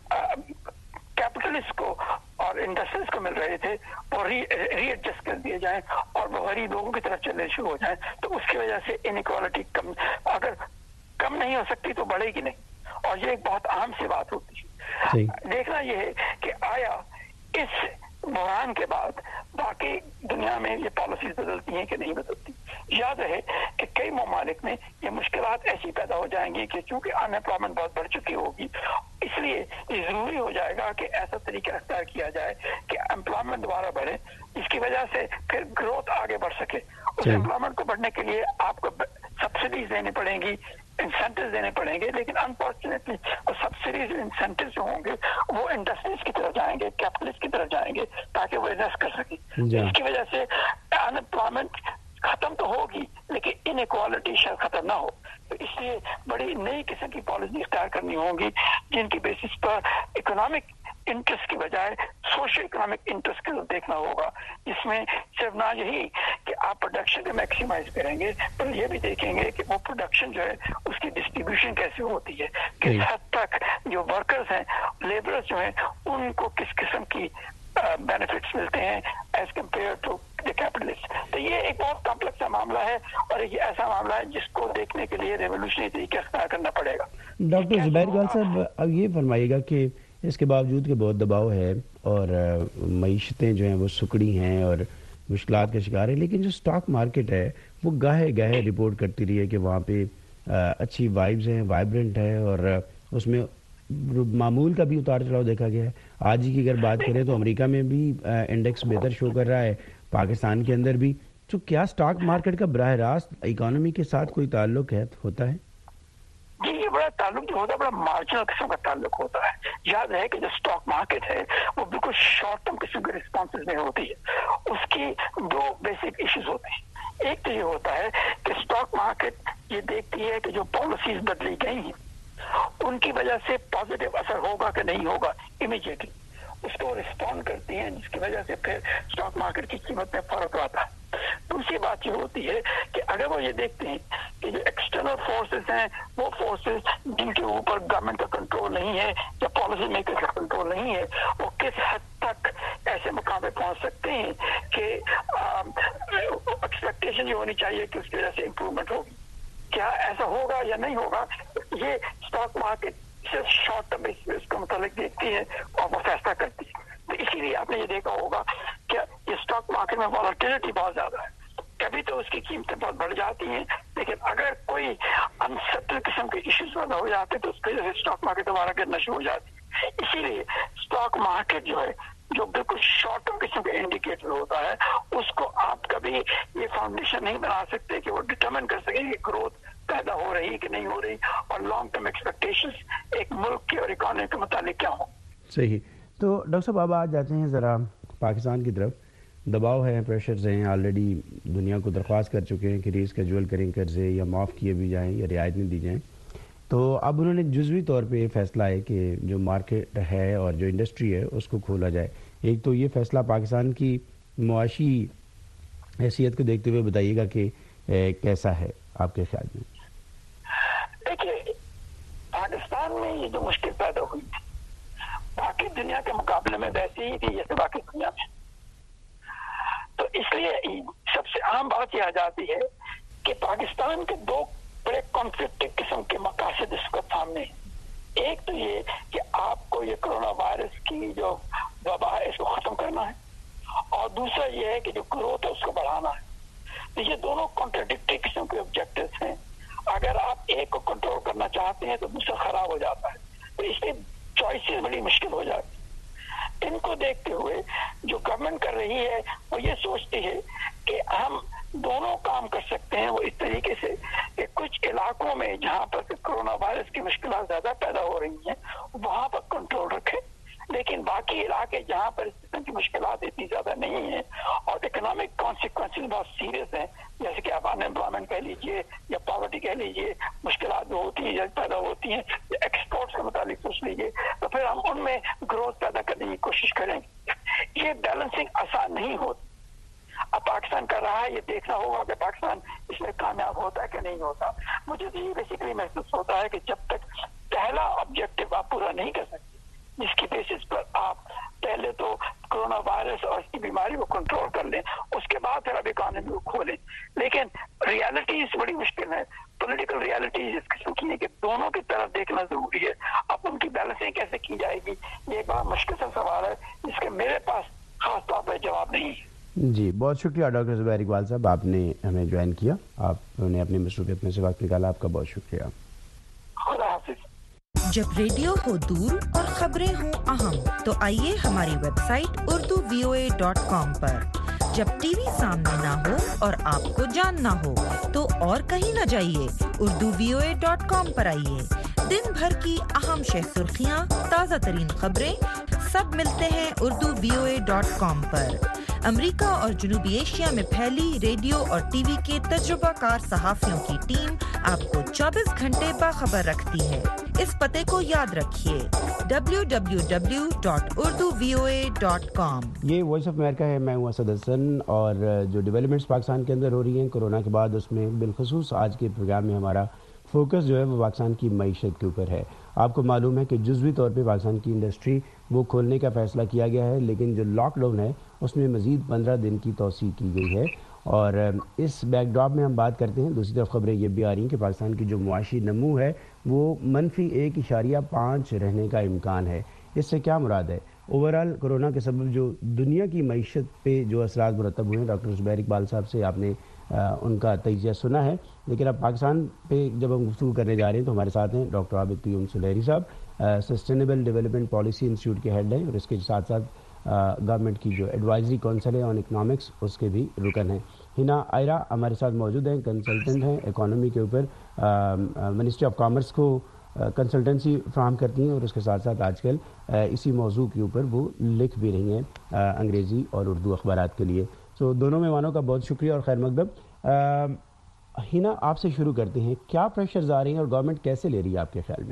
کیپٹلسٹ کو اور انڈسٹریز کو مل رہے تھے وہ ری ایڈجسٹ کر دیے جائیں اور وہ غریب لوگوں کی طرف چلنے شروع ہو جائیں. تو اس کی وجہ سے انیکوالٹی اگر کم نہیں ہو سکتی تو بڑھے گی نہیں, اور یہ ایک بہت اہم سی بات ہوتی ہے. دیکھنا یہ ہے کہ آیا اس بحران کے بعد باقی دنیا میں یہ پالیسیز بدلتی ہیں کہ نہیں بدلتی. یاد رہے کہ کئی ممالک میں یہ مشکلات ایسی پیدا ہو جائیں گی کہ چونکہ ان امپلائمنٹ بہت بڑھ چکی ہوگی, اس لیے یہ ضروری ہو جائے گا کہ ایسا طریقہ اختیار کیا جائے کہ امپلائمنٹ دوبارہ بڑھے, جس کی وجہ سے پھر گروتھ آگے بڑھ سکے. اس امپلائمنٹ کو بڑھنے کے لیے آپ کو سبسڈیز دینی پڑیں گی, انسینٹیوز دینے پڑیں گے, لیکن انفارچونیٹلی وہ سبسڈیز انسینٹیوز جو ہوں گے وہ انڈسٹریز کی طرف جائیں گے, کیپٹلسٹ کی طرف جائیں گے تاکہ وہ انویسٹ کر سکیں. اس کی وجہ سے ان امپلائمنٹ ختم تو ہوگی لیکن انیکوالٹی شاید ختم نہ ہو. تو اس لیے بڑی نئی قسم کی پالیسی اختیار کرنی ہوگی جن کی بیسس پر اکنامک انٹرسٹ کی بجائے سوشل اکنامک انٹرسٹ کو دیکھنا ہوگا, جس میں صرف نہ یہی کہ آپ پروڈکشن کو میکسیمائز کریں گے پر یہ بھی دیکھیں گے کہ وہ پروڈکشن جو ہے اس کی ڈسٹریبیوشن کیسے ہوتی ہے, کس حد تک جو ورکرز ہیں, لیبرز جو ہیں, ان کو کس قسم کی بینیفٹس ملتے ہیں as compare to the capitalist. تو یہ ایک بہت کمپلیکس سا معاملہ ہے اور یہ ایسا معاملہ ہے جس کو دیکھنے کے لیے ریولیوشنری طریقہ اختیار کرنا پڑے گا. ڈاکٹر زبیر اقبال صاحب اب یہ فرمائیے گا کہ اس کے باوجود کہ بہت دباؤ ہے اور معیشتیں جو ہیں وہ سکڑی ہیں اور مشکلات کا شکار ہے, لیکن جو سٹاک مارکیٹ ہے وہ گاہے گاہے رپورٹ کرتی رہی ہے کہ وہاں پہ اچھی وائبز ہیں, وائبرنٹ ہے, اور اس میں معمول کا بھی اتار چڑھاؤ دیکھا گیا ہے. آج ہی کی اگر بات کریں تو امریکہ میں بھی انڈیکس بہتر شو کر رہا ہے, پاکستان کے اندر بھی. تو کیا سٹاک مارکیٹ کا براہ راست اکانومی کے ساتھ کوئی تعلق ہوتا ہے؟ جی یہ بڑا تعلق جو ہوتا ہے بڑا مارجنل قسم کا تعلق ہوتا ہے. یاد ہے کہ جو سٹاک مارکیٹ ہے وہ بالکل شارٹ ٹرم قسم کے رسپانسز میں ہوتی ہے. اس کی دو بیسک ایشوز ہوتے ہیں. ایک تو یہ ہوتا ہے کہ سٹاک مارکیٹ یہ دیکھتی ہے کہ جو پالیسیز بدلی گئی ہیں ان کی وجہ سے پازیٹیو اثر ہوگا کہ نہیں ہوگا, امیجیٹلی اس کو رسپونڈ کرتی ہیں, جس کی وجہ سے پھر سٹاک مارکیٹ کی قیمت میں فرق آتا ہے. دوسری بات یہ ہوتی ہے کہ اگر وہ یہ دیکھتے ہیں کہ جو ایکسٹرنل فورسز ہیں وہ فورسز جن کے اوپر گورنمنٹ کا کنٹرول نہیں ہے یا پالیسی میکر کا کنٹرول نہیں ہے, وہ کس حد تک ایسے مقام پہ پہنچ سکتے ہیں کہ ایکسپیکٹیشن یہ ہونی چاہیے کہ اس کی وجہ سے امپروومنٹ ہوگی. کیا ایسا ہوگا یا نہیں ہوگا, یہ اسٹاک مارکیٹ صرف شارٹ ٹرم اس کو متعلق دیکھتی ہے اور وہ فیصلہ کرتی ہے. تو اسی لیے آپ نے یہ دیکھا ہوگا کہ یہ اسٹاک مارکیٹ میں وولٹیلٹی بہت زیادہ ہے. کبھی تو اس کی قیمتیں بہت بڑھ جاتی ہیں, لیکن اگر کوئی انسیٹل قسم کے ایشوز پیدا ہو جاتے ہیں تو اس کی وجہ سے اسٹاک مارکیٹ دوبارہ گرنا شروع ہو جاتی ہے. اسی لیے اسٹاک مارکیٹ جو ہے جو بالکل شارٹ ٹرم قسم کا انڈیکیٹر ہوتا ہے اس کو آپ کبھی یہ فاؤنڈیشن نہیں بنا سکتے کہ وہ ڈٹرمن کر سکیں کہ گروتھ پیدا ہو رہی ہے کہ نہیں ہو رہی اور لانگ ٹرم ایکسپیکٹیشنز ایک ملک کی اور اکانومی کے متعلق کیا ہوں. صحیح. تو ڈاکٹر صاحب اب آج جاتے ہیں ذرا پاکستان کی طرف. دباؤ ہے, پریشرز ہیں, آلریڈی دنیا کو درخواست کر چکے ہیں کہ ریسکیجول کریں قرضے یا معاف کیے بھی جائیں یا رعایتیں دی جائیں. تو اب انہوں نے جزوی طور پہ فیصلہ ہے کہ جو مارکیٹ ہے اور جو انڈسٹری ہے اس کو کھولا جائے. ایک تو یہ فیصلہ پاکستان کی معاشی حیثیت کو دیکھتے ہوئے بتائیے گا کہ کیسا ہے آپ کے خیال میں؟ دیکھیے, پاکستان میں یہ جو مشکل پیدا ہوئی تھی باقی دنیا کے مقابلے میں ویسے ہی تھی جیسے باقی دنیا میں. تو اس لیے سب سے عام بات یہ آ جاتی ہے کہ پاکستان کے دو بڑے کانفلکٹنگ قسم کے مقاصد اس کو سامنے ہیں. ایک تو یہ کہ آپ کو یہ کرونا وائرس کی جو وبا ہے اس کو ختم کرنا ہے, اور دوسرا یہ ہے کہ جو گروتھ ہے اس کو بڑھانا ہے. تو یہ دونوں کانٹراڈکٹری قسم کے آبجیکٹیوز ہیں. اگر آپ ایک کو کنٹرول کرنا چاہتے ہیں تو دوسرا خراب ہو جاتا ہے. تو اس لیے چوائسیز بڑی مشکل ہو جاتی. ان کو دیکھتے ہوئے جو گورنمنٹ کر رہی ہے وہ یہ سوچتی ہے کہ ہم دونوں کام کر سکتے ہیں. وہ اس طریقے سے کہ کچھ علاقوں میں جہاں پر کرونا وائرس کی مشکلات زیادہ پیدا ہو رہی ہیں وہاں پر کنٹرول رکھے, لیکن باقی علاقے جہاں پر اس قسم کی مشکلات اتنی زیادہ نہیں ہیں اور اکنامک کانسیکوینسز بہت سیریس ہیں, جیسے کہ آپ ان امپلائمنٹ کہہ لیجیے یا پاورٹی کہہ لیجیے, مشکلات جو ہوتی ہیں پیدا ہوتی ہیں, ایکسپورٹس کے متعلق سوچ لیجیے, تو پھر ہم ان میں گروتھ پیدا کرنے کی کوشش کریں گے. یہ بیلنسنگ آسان نہیں ہوتی. اب پاکستان کر رہا ہے, یہ دیکھنا ہوگا کہ پاکستان اس میں کامیاب ہوتا ہے کہ نہیں ہوتا. مجھے تو یہ بیسیکلی محسوس ہوتا ہے کہ جب تک پہلا آبجیکٹو آپ پورا نہیں کر سکتے, جس کی بیسس پر آپ پہلے تو کرونا وائرس اور اس کی بیماری کو کنٹرول کر لیں, اس کے بعد پھر آپ اکانومی کو کھولیں, لیکن ریالٹیز بڑی مشکل ہے. پولیٹیکل ریالٹیز اس قسم کی ہے کہ دونوں کی طرف دیکھنا ضروری ہے. اب ان کی بیلنسنگ کیسے کی جائے گی یہ ایک بڑا مشکل سا سوال ہے جس کے میرے پاس خاص طور پر جواب نہیں ہے. جی بہت شکریہ ڈاکٹر زبیر اقبال صاحب, آپ نے ہمیں جوائن کیا, آپ نے اپنی مصروفیت میں سے وقت نکالا, آپ کا بہت شکریہ. خدا حافظ. جب ریڈیو ہو دور اور خبریں ہوں اہم تو آئیے ہماری ویب سائٹ urduvoa.com پر. جب ٹی وی سامنے نہ ہو اور آپ کو جاننا ہو تو اور کہیں نہ جائیے, urduvoa.com پر آئیے. دن بھر کی اہم شہ سرخیاں, تازہ ترین خبریں سب ملتے ہیں urduvoa.com پر. امریکہ اور جنوبی ایشیا میں پھیلی ریڈیو اور ٹی وی کے تجربہ کار صحافیوں کی ٹیم آپ کو 24 گھنٹے باخبر رکھتی ہے. اس پتے کو یاد رکھیے, www.urduvoa.com. یہ وائس آف امریکہ ہے, میں ہوں اسد حسن, اور جو ڈیولپمنٹس پاکستان کے اندر ہو رہی ہیں کورونا کے بعد, اس میں بالخصوص آج کے پروگرام میں ہمارا فوکس جو ہے وہ پاکستان کی معیشت کے اوپر ہے. آپ کو معلوم ہے کہ جزوی طور پہ پاکستان کی انڈسٹری وہ کھولنے کا فیصلہ کیا گیا ہے, لیکن جو لاک ڈاؤن ہے اس میں مزید 15 دن کی توسیع کی گئی ہے. اور اس بیک ڈراپ میں ہم بات کرتے ہیں, دوسری طرف خبریں یہ بھی آ رہی ہیں کہ پاکستان کی جو معاشی نمو ہے وہ -1.5 رہنے کا امکان ہے. اس سے کیا مراد ہے؟ اوورال کرونا کے سبب جو دنیا کی معیشت پہ جو اثرات مرتب ہوئے ہیں, ڈاکٹر زبیر اقبال صاحب سے آپ نے ان کا تجزیہ سنا ہے, لیکن اب پاکستان پہ جب ہم گفتگو کرنے جا رہے ہیں تو ہمارے ساتھ ہیں ڈاکٹر عابد Qayyum Suleri sahib, sustainable development policy institute کے ہیڈ ہیں, اور اس کے ساتھ ساتھ گورنمنٹ کی جو ایڈوائزری کونسل ہے آن اکنامکس اس کے بھی رکن ہیں. ہنا آئرہ ہمارے ساتھ موجود ہیں, کنسلٹنٹ ہیں اکانومی کے اوپر, منسٹری آف کامرس کو کنسلٹنسی فراہم کرتی ہیں, اور اس کے ساتھ ساتھ آج کل اسی موضوع کے اوپر وہ لکھ بھی رہی ہیں انگریزی اور اردو اخبارات کے لیے. تو دونوں مہمانوں کا بہت شکریہ اور خیر مقدم. ہنا آپ سے شروع کرتے ہیں, کیا پریشرز آ رہے ہیں اور گورنمنٹ کیسے لے رہی ہے آپ کے خیال میں؟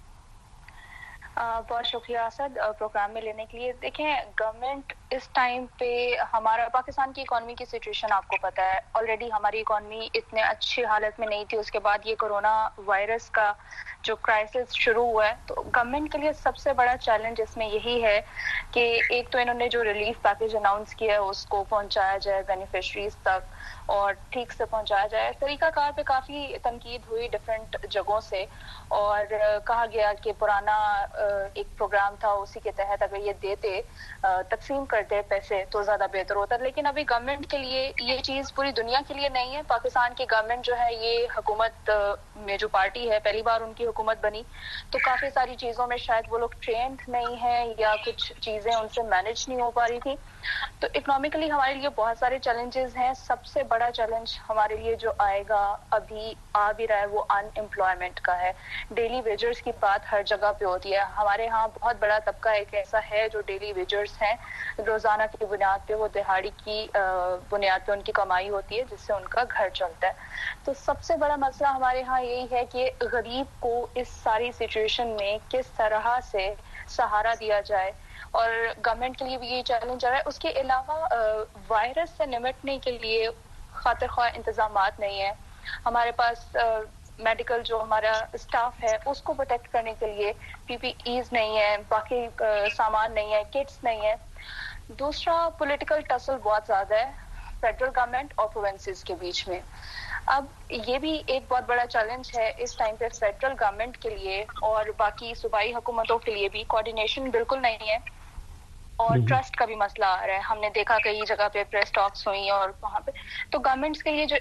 بہت شکریہ اسد پروگرام میں لینے کے لیے. دیکھیں, گورنمنٹ اس ٹائم پہ ہمارا پاکستان کی اکانومی کی سچویشن آپ کو پتہ ہے, آلریڈی ہماری اکانومی اتنے اچھی حالت میں نہیں تھی. اس کے بعد یہ کرونا وائرس کا جو کرائسس شروع ہوا ہے, تو گورنمنٹ کے لیے سب سے بڑا چیلنج اس میں یہی ہے کہ ایک تو انہوں نے جو ریلیف پیکیج اناؤنس کیا ہے اس کو پہنچایا جائے بینیفیشریز تک اور ٹھیک سے پہنچایا جائے. طریقہ کار پہ کافی تنقید ہوئی ڈفرینٹ جگہوں سے, اور کہا گیا کہ پرانا ایک پروگرام تھا اسی کے تحت اگر یہ دیتے تقسیم کرتے پیسے تو زیادہ بہتر ہوتا. لیکن ابھی گورنمنٹ کے لیے یہ چیز پوری دنیا کے لیے نہیں ہے. پاکستان کی گورنمنٹ جو ہے, یہ حکومت میں جو پارٹی ہے پہلی بار ان کی حکومت بنی, تو کافی ساری چیزوں میں شاید وہ لوگ ٹرینڈ نہیں ہیں یا کچھ چیزیں ان سے مینیج نہیں ہو پا رہی تھی. تو اکنامکلی ہمارے لیے بہت سارے چیلنجز ہیں. سب سے بڑا چیلنج ہمارے لیے جو آئے گا, ابھی آ بھی رہا ہے, وہ ان امپلائمنٹ کا ہے. ڈیلی ویجرز کی بات ہر جگہ پہ ہوتی ہے, ہمارے ہاں بہت بڑا طبقہ ایک ایسا ہے جو ڈیلی ویجرز ہیں, روزانہ کی بنیاد پہ, وہ دہاڑی کی بنیاد پہ ان کی کمائی ہوتی ہے جس سے ان کا گھر چلتا ہے. تو سب سے بڑا مسئلہ ہمارے ہاں یہی ہے کہ غریب کو اس ساری سچویشن میں کس طرح سے سہارا دیا جائے, اور گورنمنٹ کے لیے بھی یہ چیلنج آ رہا ہے. اس کے علاوہ وائرس سے نمٹنے کے لیے خاطر خواہ انتظامات نہیں ہیں ہمارے پاس. میڈیکل جو ہمارا اسٹاف ہے اس کو پروٹیکٹ کرنے کے لیے پی پی ایز نہیں ہے, باقی سامان نہیں ہے, کٹس نہیں ہے. دوسرا پولیٹیکل ٹسل بہت زیادہ ہے فیڈرل گورنمنٹ اور پروونسز کے بیچ میں. اب یہ بھی ایک بہت بڑا چیلنج ہے اس ٹائم پہ فیڈرل گورنمنٹ کے لیے, اور باقی صوبائی حکومتوں کے لیے بھی کوآرڈینیشن بالکل نہیں ہے, اور ٹرسٹ کا بھی مسئلہ آ رہا ہے. ہم نے دیکھا کئی جگہ پہ پریس ٹاکس ہوئی اور وہاں پہ. تو گورنمنٹ کے لیے جو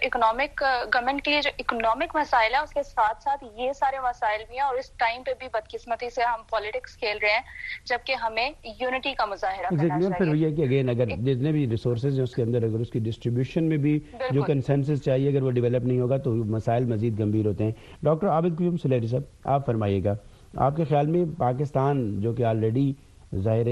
اکنامک مسائل ہیں اس کے ساتھ ساتھ یہ سارے مسائل بھی ہیں, اور اس ٹائم پہ بھی بدقسمتی سے ہم پالیٹکس کھیل رہے ہیں جبکہ ہمیں یونٹی کا مظاہرہ کرنا چاہیے. پھر یہ کہ اگین اگر جتنے بھی ریسورسز ہیں اس کے اندر اگر اس کی ڈسٹریبیوشن میں بھی جو کنسنسس چاہیے اگر وہ ڈیولپ نہیں ہوگا تو مسائل مزید گمبھیر ہوتے ہیں. ڈاکٹر عابد قیوم سلیری صاحب, آپ فرمائیے گا, آپ کے خیال میں پاکستان جو کہ آلریڈی ظاہر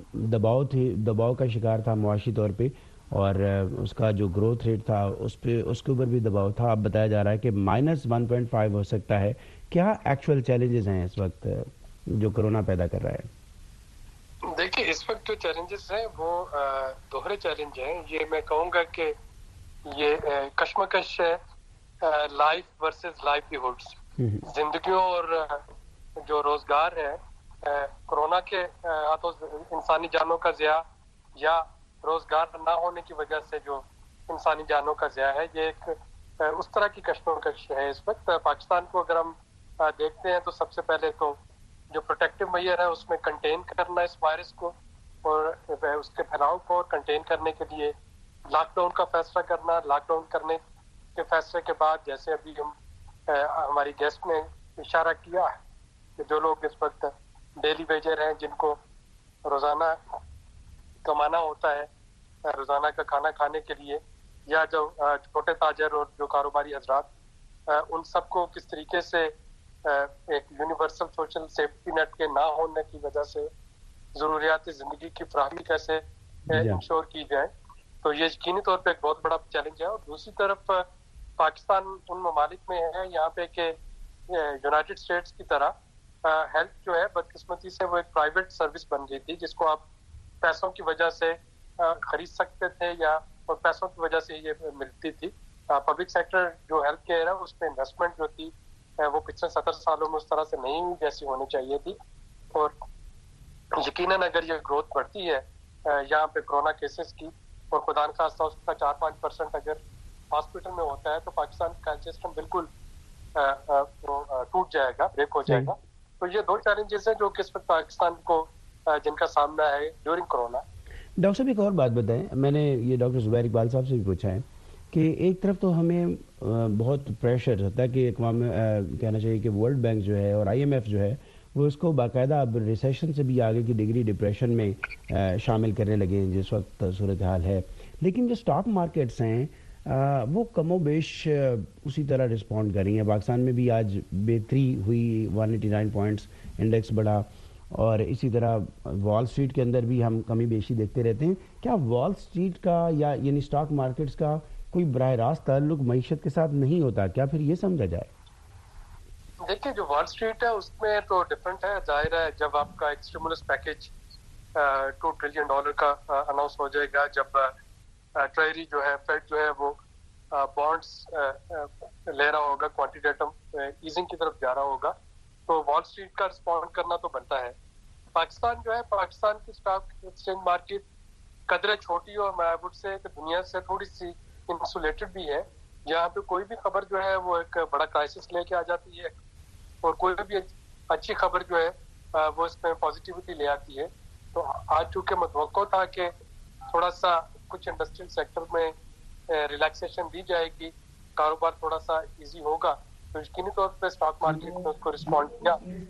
دباؤ کا شکار تھا معاشی طور پہ, اور اس کا جو گروتھ ریٹ تھا اس کے اوپر بھی دباؤ تھا, اب بتایا جا رہا ہے کہ -1.5 ہو سکتا ہے. کیا ایکچوئل چیلنجز ہیں اس وقت جو کرونا پیدا کر رہا ہے؟ دیکھیے اس وقت جو چیلنجز ہیں وہ دوہرے چیلنج ہیں. یہ میں کہوں گا کہ یہ کشمکش ہے لائف ورسز لائیولیہوڈز, زندگیوں اور جو روزگار ہے. کورونا کے ہاتھوں انسانی جانوں کا ضیاع یا روزگار نہ ہونے کی وجہ سے جو انسانی جانوں کا ضیاع ہے, یہ ایک اس طرح کی کشمکش ہے اس وقت. پاکستان کو اگر ہم دیکھتے ہیں تو سب سے پہلے تو جو پروٹیکٹیو میئر ہے اس میں کنٹین کرنا اس وائرس کو اور اس کے پھیلاؤ کو کنٹین کرنے کے لیے لاک ڈاؤن کا فیصلہ کرنا. لاک ڈاؤن کرنے کے فیصلے کے بعد جیسے ابھی ہماری گیسٹ نے اشارہ کیا ہے کہ جو لوگ اس وقت ڈیلی ویجر ہیں جن کو روزانہ کمانا ہوتا ہے روزانہ کا کھانا کھانے کے لیے, یا جو چھوٹے تاجر اور جو کاروباری حضرات, ان سب کو کس طریقے سے ایک یونیورسل سوشل سیفٹی نیٹ کے نہ ہونے کی وجہ سے ضروریات زندگی کی فراہمی کیسے انشور کی جائے. تو یہ یقینی طور پہ ایک بہت بڑا چیلنج ہے. اور دوسری طرف پاکستان ان ممالک میں ہے یہاں پہ کہ یونائٹڈ اسٹیٹس کی طرح ہیلتھ جو ہے بدقسمتی سے وہ ایک پرائیویٹ سروس بن گئی تھی جس کو آپ پیسوں کی وجہ سے خرید سکتے تھے یا اور پیسوں کی وجہ سے یہ ملتی تھی. پبلک سیکٹر جو ہیلتھ کیئر ہے اس پہ انویسٹمنٹ جو تھی وہ پچھلے 70 سالوں میں اس طرح سے نہیں جیسی ہونی چاہیے تھی. اور یقیناً اگر یہ گروتھ بڑھتی ہے یہاں پہ کورونا کیسز کی اور خدا نخواستہ اس کا 4-5% اگر ہاسپٹل میں ہوتا ہے تو پاکستان کا ہیلتھ سسٹم بالکل ٹوٹ جائے گا, بریک ہو جائے گا. تو یہ دو چیلنجز ہیں جو کہ اس وقت پاکستان کو جن کا سامنا ہے ڈیورنگ کورونا. ڈاکٹر صاحب ایک اور بات بتائیں, میں نے یہ ڈاکٹر زبیر اقبال صاحب سے بھی پوچھا ہے کہ ایک طرف تو ہمیں بہت پریشر ہوتا ہے کہ اقوام کہنا چاہیے کہ ورلڈ بینک جو ہے اور IMF جو ہے وہ اس کو باقاعدہ اب ریسیشن سے بھی آگے کی ڈگری ڈپریشن میں شامل کرنے لگے ہیں جس وقت صورتحال ہے. لیکن جو اسٹاک مارکیٹس ہیں وہ کم و بیش اسی طرح رسپونڈ کر رہی ہیں. پاکستان میں بھی آج بہتری ہوئی, 189 پوائنٹس انڈیکس بڑھا, اور اسی طرح وال اسٹریٹ کے اندر بھی ہم کمی بیشی دیکھتے رہتے ہیں. کیا وال اسٹریٹ کا یا یعنی اسٹاک مارکیٹس کا کوئی براہ راست تعلق معیشت کے ساتھ نہیں ہوتا؟ کیا پھر یہ سمجھا جائے؟ دیکھیے جو وال اسٹریٹ ہے اس میں تو ڈفرینٹ ہے. ظاہر ہے جب آپ کا ایک اسٹیمولس پیکیج $2 ٹریلین کا اناؤنس ہو جائے گا, جب ٹریری جو ہے فیڈ جو ہے وہ بانڈس لے رہا ہوگا, کوانٹیٹیو ایزنگ کی طرف جا رہا ہوگا, تو وال اسٹریٹ کا رسپونڈ کرنا تو بنتا ہے. پاکستان جو ہے پاکستان کی اسٹاک ایکسچینج مارکیٹ قدرے چھوٹی اور میں وڈ سے کہ دنیا سے تھوڑی سی انسولیٹڈ بھی ہے. یہاں پہ کوئی بھی خبر جو ہے وہ ایک بڑا کرائسس لے کے آ جاتی ہے, اور کوئی بھی اچھی خبر جو ہے وہ اس میں پازیٹیوٹی لے آتی ہے. تو آج چونکہ متوقع تھا کہ تھوڑا سا کچھ انڈسٹریل سیکٹر میں ریلیکسیشن دی جائے گی, کاروبار تھوڑا سا ایزی ہوگا, تو یقینی طور پہ اسٹاک مارکیٹ نے اس کو رسپونڈ کیا.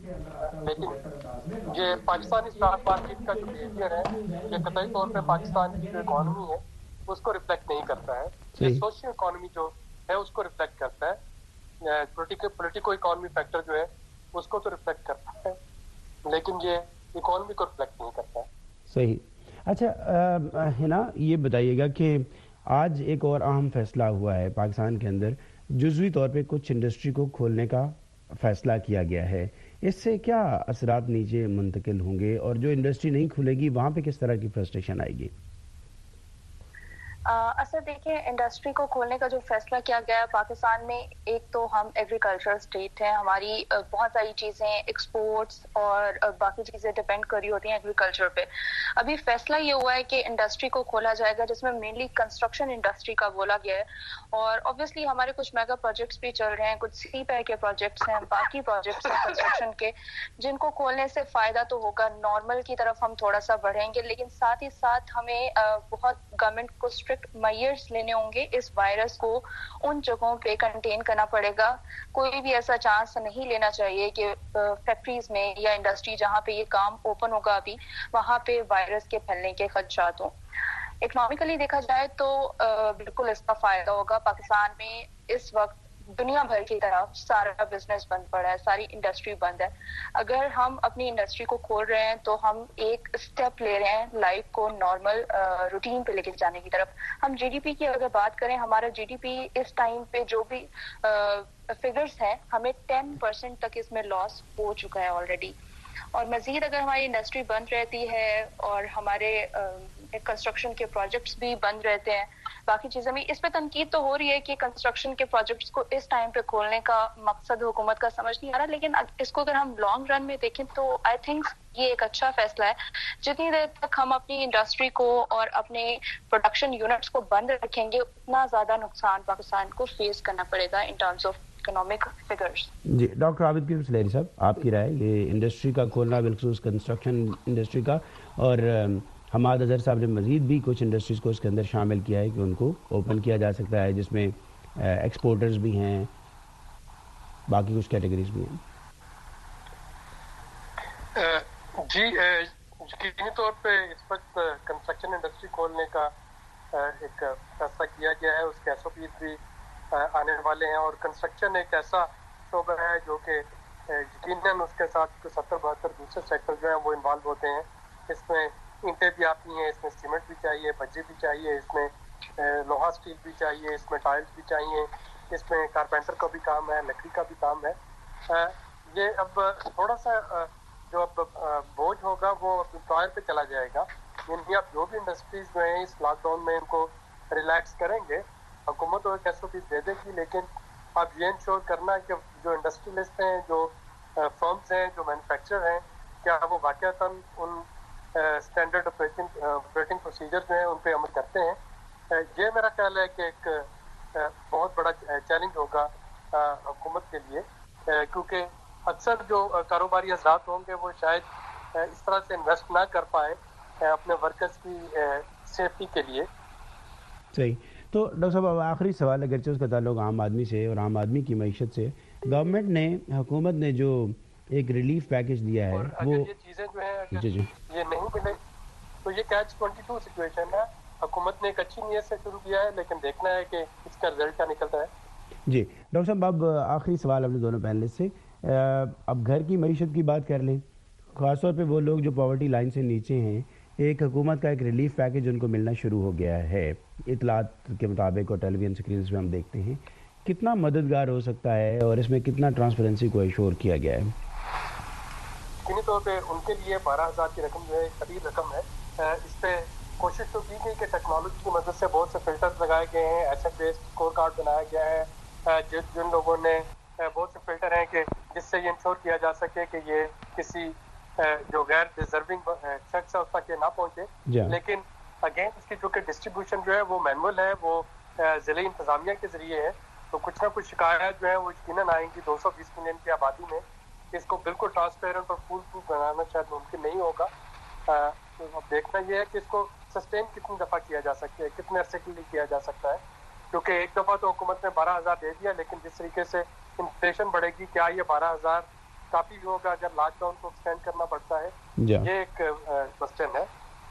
لیکن یہ پاکستانی اسٹاک مارکیٹ کا جو بہیویئر ہے یہ قطعی طور پہ پاکستان کی جو اکانومی ہے اس کو ریفلیکٹ نہیں کرتا ہے. یہ سوشل اکانومی جو ہے اس کو ریفلیکٹ کرتا ہے, پولیٹیکو اکانومی فیکٹر جو ہے اس کو تو ریفلیکٹ کرتا ہے, لیکن یہ اکانومی کو ریفلیکٹ نہیں کرتا. صحیح. اچھا ہنا یہ بتائیے گا کہ آج ایک اور اہم فیصلہ ہوا ہے پاکستان کے اندر، جزوی طور پہ کچھ انڈسٹری کو کھولنے کا فیصلہ کیا گیا ہے. اس سے کیا اثرات نیچے منتقل ہوں گے، اور جو انڈسٹری نہیں کھلے گی وہاں پہ کس طرح کی فرسٹریشن آئے گی؟ اصل دیکھیں انڈسٹری کو کھولنے کا جو فیصلہ کیا گیا ہے پاکستان میں، ایک تو ہم ایگریکلچر اسٹیٹ ہیں، ہماری بہت ساری چیزیں ایکسپورٹس اور باقی چیزیں ڈپینڈ کر رہی ہوتی ہیں ایگریکلچر پہ. ابھی فیصلہ یہ ہوا ہے کہ انڈسٹری کو کھولا جائے گا، جس میں مینلی کنسٹرکشن انڈسٹری کا بولا گیا ہے. اور اوبویسلی ہمارے کچھ میگا پروجیکٹس بھی چل رہے ہیں، کچھ سی پیک کے پروجیکٹس ہیں، باقی پروجیکٹس ہیں کنسٹرکشن کے، جن کو کھولنے سے فائدہ تو ہوگا، نارمل کی طرف ہم تھوڑا سا بڑھیں گے، لیکن ساتھ ہی ساتھ ہمیں بہت گورنمنٹ کو میئرز لینے ہوں گے. اس وائرس کو ان جگہوں پہ کنٹین کرنا پڑے گا. کوئی بھی ایسا چانس نہیں لینا چاہیے کہ فیکٹریز میں یا انڈسٹری جہاں پہ یہ کام اوپن ہوگا ابھی، وہاں پہ وائرس کے پھیلنے کے خدشات ہوں. اکنامکلی دیکھا جائے تو بالکل اس کا فائدہ ہوگا. پاکستان میں اس وقت دنیا بھر کی طرف سارا بزنس بند پڑا ہے، ساری انڈسٹری بند ہے. اگر ہم اپنی انڈسٹری کو کھول رہے ہیں تو ہم ایک اسٹیپ لے رہے ہیں لائف کو نارمل روٹین پہ لے کے جانے کی طرف. ہم جی ڈی پی کی اگر بات کریں، ہمارا جی ڈی پی اس ٹائم پہ جو بھی فگرز ہیں، ہمیں 10% تک اس میں لاس ہو چکا ہے آلریڈی. اور مزید اگر ہماری انڈسٹری بند رہتی ہے اور ہمارے کنسٹرکشن کے پروجیکٹس بھی بند رہتے ہیں، باقی چیزیں بھی، اس پہ تنقید تو ہو رہی ہے کہ کنسٹرکشن کے پروجیکٹس کو اس ٹائم پہ کھولنے کا مقصد حکومت کا سمجھ نہیں آ رہا. لیکن اس کو اگر ہم لانگ رن میں دیکھیں تو آئی تھنک یہ ایک اچھا فیصلہ ہے. جتنی دیر تک ہم اپنی انڈسٹری کو اور اپنے پروڈکشن یونٹس کو بند رکھیں گے، اتنا زیادہ نقصان پاکستان کو فیس کرنا پڑے گا in terms of economic figures. جی ڈاکٹر عابد پیر سلیری صاحب، آپ کی رائے یہ انڈسٹری کا کھولنا، بالخصوص کنسٹرکشن انڈسٹری کا، اور حماد اظہر صاحب نے مزید بھی کچھ انڈسٹریز کو اس کے اندر شامل کیا ہے کہ ان کو اوپن کیا جا سکتا ہے، جس میں ایکسپورٹرز بھی ہیں، باقی کچھ کیٹیگریز بھی ہیں. جی یقینی طور پہ اس وقت کنسٹرکشن انڈسٹری کھولنے کا ایک فیصلہ کیا گیا ہے. اس کے ایس او پیز بھی آنے والے ہیں، اور کنسٹرکشن ایک ایسا شعبہ ہے جو کہ یقیناً اس کے ساتھ 70-72 دوسرے سیکٹر جو ہیں وہ انوالو ہوتے ہیں. اس میں اینٹیں بھی آتی ہیں، اس میں سیمنٹ بھی چاہیے، بجے بھی چاہیے، اس میں لوہا اسٹیل بھی چاہیے، اس میں ٹائلس بھی چاہیے، اس میں کارپینٹر کا بھی کام ہے، لکڑی کا بھی کام ہے. یہ اب تھوڑا سا جو اب بوجھ ہوگا وہ امپلائر پہ چلا جائے گا. یعنی اب جو بھی انڈسٹریز جو ہیں اس لاک ڈاؤن میں ان کو ریلیکس کریں گے، حکومت تو ایک ایس او پیز دے دے گی، لیکن اب یہ انشور کرنا ہے کہ جو انڈسٹریلسٹ ہیں، جو فرمز ہیں، جو مینوفیکچرر ہیں، کیا وہ واقعتاً ان اسٹینڈرڈ آپریٹنگ پروسیجر جو ہیں ان پہ عمل کرتے ہیں. یہ میرا خیال ہے کہ ایک بہت بڑا چیلنج ہوگا حکومت کے لیے، کیونکہ اکثر جو کاروباری حضرات ہوں گے وہ شاید اس طرح سے انویسٹ نہ کر پائے اپنے ورکرز کی سیفٹی کے لیے. صحیح. تو ڈاکٹر صاحب اب آخری سوال، اگرچہ اس کا تعلق عام آدمی سے اور عام آدمی کی معیشت سے، گورنمنٹ نے، حکومت نے جو ایک ریلیف پیکج دیا ہے، وہ یہ چیزیں جو ہیں یہ نہیں ملے تو یہ کیچ 22 سچویشن ہے. حکومت نے ایک اچھی نیت سے شروع کیا ہے، لیکن دیکھنا ہے کہ اس کا رزلٹ کیا نکلتا ہے. جی ڈاکٹر صاحب اب آخری سوال اپنے دونوں پینلسٹ سے، اب گھر کی معیشت کی بات کر لیں، خاص طور پہ وہ لوگ جو پاورٹی لائن سے نیچے ہیں. ایک حکومت کا ایک ریلیف پیکج ان کو ملنا شروع ہو گیا ہے اطلاعات کے مطابق، اور ٹیلی ویژن سکرینز پہ ہم دیکھتے ہیں. کتنا مددگار ہو سکتا ہے اور اس میں کتنا ٹرانسپیرنسی کو ایشور کیا گیا ہے؟ یقینی طور پہ ان کے لیے 12,000 کی رقم جو ہے کبیر رقم ہے. اس پہ کوشش تو کی گئی کہ ٹیکنالوجی کی مدد سے بہت سے فلٹر لگائے گئے ہیں، ایسٹ بیسڈ اسکور کارڈ بنایا گیا ہے، جن لوگوں نے بہت سے فلٹر ہیں کہ جس سے یہ انشور کیا جا سکے کہ یہ کسی جو غیر ڈیزرونگ شخص ہے اس تک یہ نہ پہنچے. لیکن اگین اس کی جو کہ ڈسٹریبیوشن جو ہے وہ مینول ہے، وہ ضلعی انتظامیہ کے ذریعے ہے، تو کچھ نہ کچھ شکایات جو ہیں وہ یقیناً آئیں گی. 220 ملین کی آبادی میں اس کو بالکل ٹرانسپیرنٹ اور فول پروف بنانا شاید ممکن نہیں ہوگا. اب دیکھنا یہ ہے کہ اس کو سسٹین کتنی دفعہ کیا جا سکتا ہے، کتنے عرصے کے لیے کیا جا سکتا ہے، کیونکہ ایک دفعہ تو حکومت نے 12,000 دے دیا، لیکن جس طریقے سے انفلیشن بڑھے گی، کیا یہ 12,000 کافی ہوگا اگر لاک ڈاؤن کو ایکسٹینڈ کرنا پڑتا ہے؟ یہ ایک کوسچن ہے.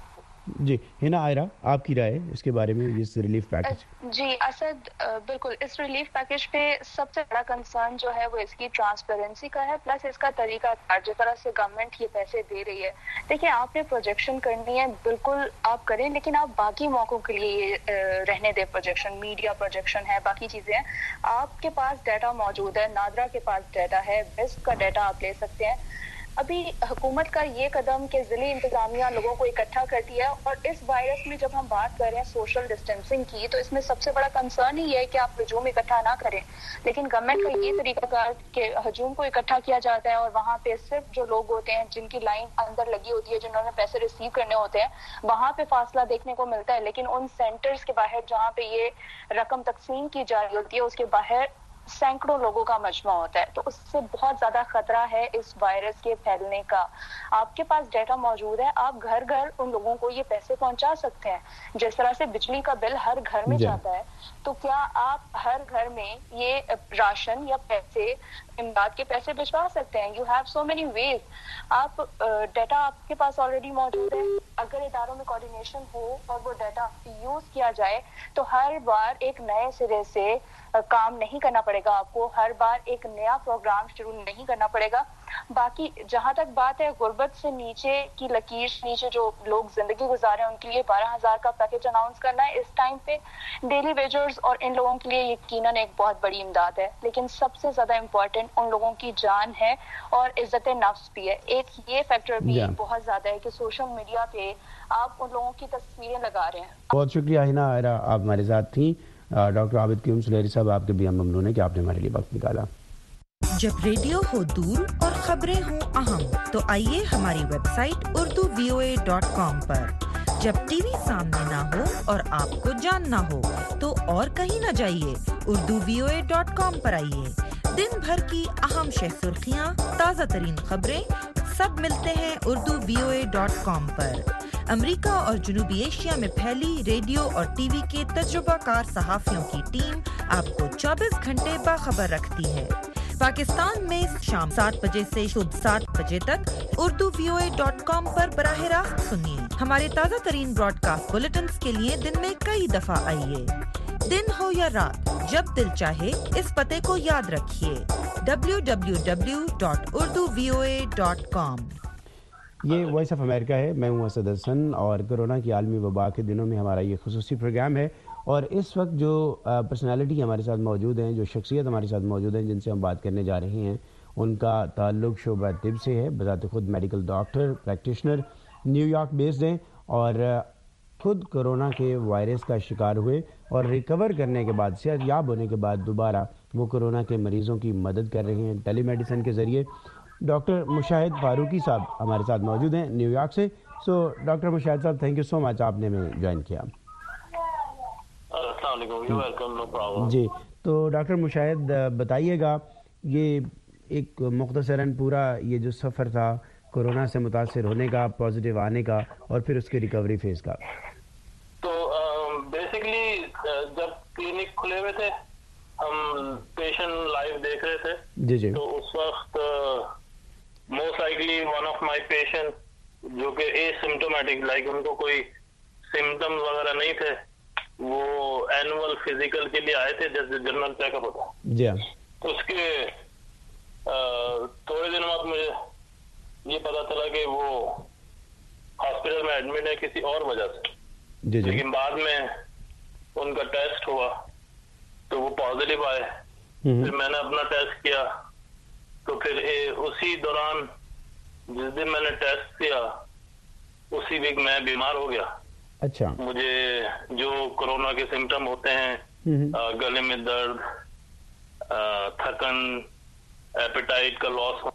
جی ہنا آئرہ آپ کی رائے اس کے بارے میں اس ریلیف پیکج؟ جی اسد بالکل اس ریلیف پیکج پہ سب سے بڑا کنسرن جو ہے وہ اس کی ٹرانسپیرنسی کا ہے، پلس اس کا طریقہ کار جس طرح سے گورنمنٹ یہ پیسے دے رہی ہے. دیکھیں آپ نے پروجیکشن کرنی ہے بالکل آپ کریں، لیکن آپ باقی موقعوں کے لیے رہنے دیں پروجیکشن، میڈیا پروجیکشن ہے، باقی چیزیں ہیں. آپ کے پاس ڈیٹا موجود ہے، نادرا کے پاس ڈیٹا ہے، بیسٹ کا ڈیٹا آپ لے سکتے ہیں. ابھی حکومت کا یہ قدم کہ ضلعی انتظامیہ لوگوں کو اکٹھا کرتی ہے، اور اس وائرس میں جب ہم بات کر رہے ہیں سوشل ڈسٹینسنگ کی، تو اس میں سب سے بڑا کنسرن ہی ہے کہ آپ ہجوم اکٹھا نہ کریں. لیکن گورنمنٹ کا یہ طریقہ کار کہ ہجوم کو اکٹھا کیا جاتا ہے، اور وہاں پہ صرف جو لوگ ہوتے ہیں جن کی لائن اندر لگی ہوتی ہے، جنہوں نے پیسے ریسیو کرنے ہوتے ہیں، وہاں پہ فاصلہ دیکھنے کو ملتا ہے. لیکن ان سینٹرز کے باہر جہاں پہ یہ رقم تقسیم کی جا رہی ہوتی ہے، اس کے باہر سینکڑوں لوگوں کا مجمع ہوتا ہے. تو اس سے بہت زیادہ خطرہ ہے اس وائرس کے پھیلنے کا. آپ کے پاس ڈیٹا موجود ہے، آپ گھر گھر ان لوگوں کو یہ پیسے پہنچا سکتے ہیں. جس طرح سے بجلی کا بل ہر گھر میں جاتا ہے، تو کیا آپ ہر گھر میں یہ راشن یا پیسے، امداد کے پیسے بھجوا سکتے ہیں؟ You have so many ways. آپ ڈیٹا آپ کے پاس آلریڈی موجود ہے. اگر اداروں میں کوارڈینیشن ہو اور وہ ڈیٹا یوز کیا جائے تو ہر بار ایک نئے سرے سے کام نہیں کرنا پڑے گا آپ کو، ہر بار ایک نیا پروگرام شروع نہیں کرنا پڑے گا. باقی جہاں تک بات ہے غربت سے نیچے کی لکیر نیچے جو لوگ زندگی گزارے ہیں، ان کے لیے 12,000 کا پیکج اناؤنس کرنا ہے اس ٹائم پہ. ڈیلی ویجرز اور ان لوگوں کے لیے یقیناً ایک بہت بڑی امداد ہے. لیکن سب سے زیادہ امپورٹنٹ ان لوگوں کی جان ہے اور عزت نفس بھی ہے. ایک یہ فیکٹر بھی بہت زیادہ ہے کہ سوشل میڈیا پہ آپ ان لوگوں کی تصویریں لگا رہے ہیں. بہت شکریہ ہنا آئرہ، آپ ہمارے ساتھ تھیں. ڈاکٹر عابد قیوم سلیری صاحب، آپ کے بھی ہم ممنون ہیں کہ آپ نے ہمارے لیے وقت نکالا. جب ریڈیو ہو دور اور خبریں ہوں اہم تو آئیے ہماری ویب سائٹ urduvoa.com پر. جب ٹی وی سامنے نہ ہو اور آپ کو جاننا ہو تو اور کہیں نہ جائیے، urduvoa.com پر آئیے. دن بھر کی اہم شہ سرخیاں، تازہ ترین خبریں سب ملتے ہیں urduvoa.com پر. امریکہ اور جنوبی ایشیا میں پھیلی ریڈیو اور ٹی وی کے تجربہ کار صحافیوں کی ٹیم آپ کو 24 گھنٹے باخبر رکھتی ہے. پاکستان میں شام 7 بجے سے صبح 7 بجے تک urduvoa.com پر براہ راست سنیے. ہمارے تازہ ترین براڈ کاسٹ بلیٹنز کے لیے دن میں کئی دفعہ آئیے. دن ہو یا رات، جب دل چاہے اس پتے کو یاد رکھیے، www.urduvoa.com. یہ وائس آف امریکہ ہے، میں ہوں اسد حسن، اور کورونا کی عالمی وبا کے دنوں میں ہمارا یہ خصوصی پروگرام ہے. اور اس وقت جو پرسنالٹی ہمارے ساتھ موجود ہیں، جو شخصیت ہمارے ساتھ موجود ہیں، جن سے ہم بات کرنے جا رہے ہیں، ان کا تعلق شعبہ طب سے ہے. بذات خود medical doctor practitioner New York based ہیں، اور خود کورونا کے وائرس کا شکار ہوئے اور ریکور کرنے کے بعد، صحت یاب ہونے کے بعد دوبارہ وہ کورونا کے مریضوں کی مدد کر رہے ہیں ٹیلی میڈیسن کے ذریعے. ڈاکٹر مشاہد فاروقی صاحب ہمارے ساتھ موجود ہیں نیو یارک سے. سو ڈاکٹر مشاہد صاحب، تھینک یو سو مچ، آپ نے ہمیں جوائن کیا. السلام علیکم. جی تو ڈاکٹر مشاہد بتائیے گا، یہ ایک مختصراً پورا یہ جو سفر تھا کورونا سے متاثر ہونے کا، پازیٹیو آنے کا، اور پھر اس کے ریکوری فیز کا. تو بیسکلی جب کلینک کھلے ہوئے تھے، ہم پیشنٹ لائیو دیکھ رہے تھے. جی جی. تو اس وقت most likely one of my patient جو کہ اے سمٹومیٹک، لائک ان کو کوئی سمٹم وغیرہ نہیں تھے، وہ اینول فزیکل کے لیے آئے تھے جیسے جنرل چیک اپ ہوتا. جی. اس کے تھوڑے دن بعد مجھے یہ پتا چلا کہ وہ ہاسپٹل میں ایڈمٹ ہے کسی اور وجہ سے. جی جی. لیکن بعد میں ان کا ٹیسٹ ہوا تو وہ پازیٹیو آئے. پھر میں نے اپنا ٹیسٹ کیا، تو پھر اسی دوران جس دن میں نے ٹیسٹ کیا اسی ویک میں بیمار ہو گیا. اچھا. مجھے جو کورونا کے سمٹم ہوتے ہیں، گلے میں درد، تھکن، ایپیٹائٹ کا لاس،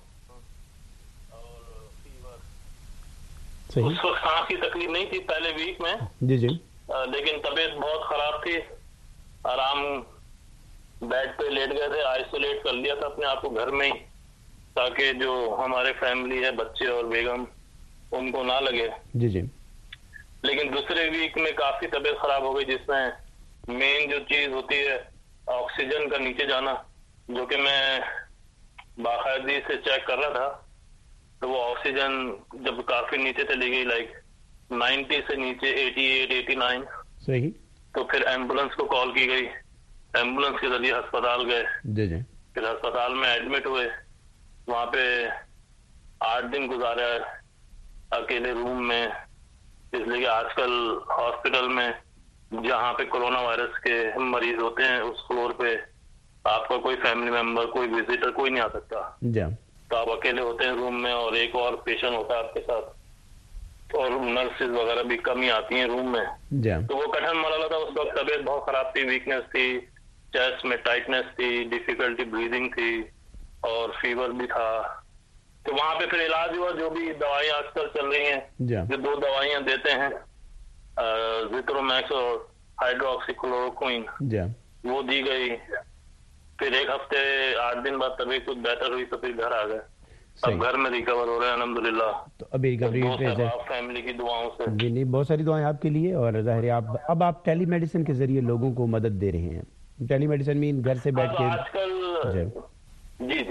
اس وقت سانس کی تکلیف نہیں تھی پہلے ویک میں. جی جی. لیکن طبیعت بہت خراب تھی. آرام بیڈ پہ لیٹ گئے تھے، آئسولیٹ کر لیا تھا اپنے آپ کو گھر میں ہی، تاکہ جو ہمارے فیملی ہے، بچے اور بیگم، ان کو نہ لگے. جی جی. لیکن دوسرے ویک میں کافی طبیعت خراب ہو گئی، جس میں مین جو چیز ہوتی ہے آکسیجن کا نیچے جانا، جو کہ میں باقاعدگی سے چیک کر رہا تھا. تو وہ آکسیجن جب کافی نیچے چلی گئی، لائک 90 سے نیچے 88 89. صحیح. تو پھر ایمبولینس کو کال کی گئی, ایمبولینس کے ذریعے ہسپتال گئے, پھر ہسپتال میں ایڈمٹ ہوئے, وہاں پہ 8 دن گزارا اکیلے روم میں, اس لیے کہ آج کل ہاسپٹل میں جہاں پہ کرونا وائرس کے مریض ہوتے ہیں اس فلور پہ آپ کا کوئی فیملی ممبر, کوئی وزٹر, کوئی نہیں آ سکتا, تو آپ اکیلے ہوتے ہیں روم میں, اور ایک اور پیشنٹ ہوتا ہے آپ کے ساتھ, اور نرسز وغیرہ بھی کم ہی آتی ہیں روم میں. تو وہ کٹھن مرحلہ تھا اس وقت, طبیعت بہت خراب تھی, ویکنیس تھی, چیسٹ میں ٹائٹنس تھی, ڈیفیکلٹی بریدنگ تھی, اور فیور بھی تھا. تو وہاں پہ پھر علاج ہوا, جو بھی دوائیاں آج کل چل رہی ہیں, جو 2 دوائیاں دیتے ہیں زیترومیکس اور ہائیڈروکسی کلوروکوئن, وہ دی گئی. پھر 1 ہفتے 8 دن بعد طبیعت کچھ بہتر ہوئی تو پھر گھر آ گئے. اب گھر میں ریکور ہو رہے ہیں الحمدللہ. تو ابھی ریکوری فیملی کی دعاؤں سے. جی نہیں, بہت ساری دعائیں آپ کے لیے, اور ظاہر ہے اب آپ ٹیلی میڈیسن کے ذریعے لوگوں کو مدد دے رہے ہیں. ٹیلی میڈیسن میں گھر سے بیٹھ کے آج کل جی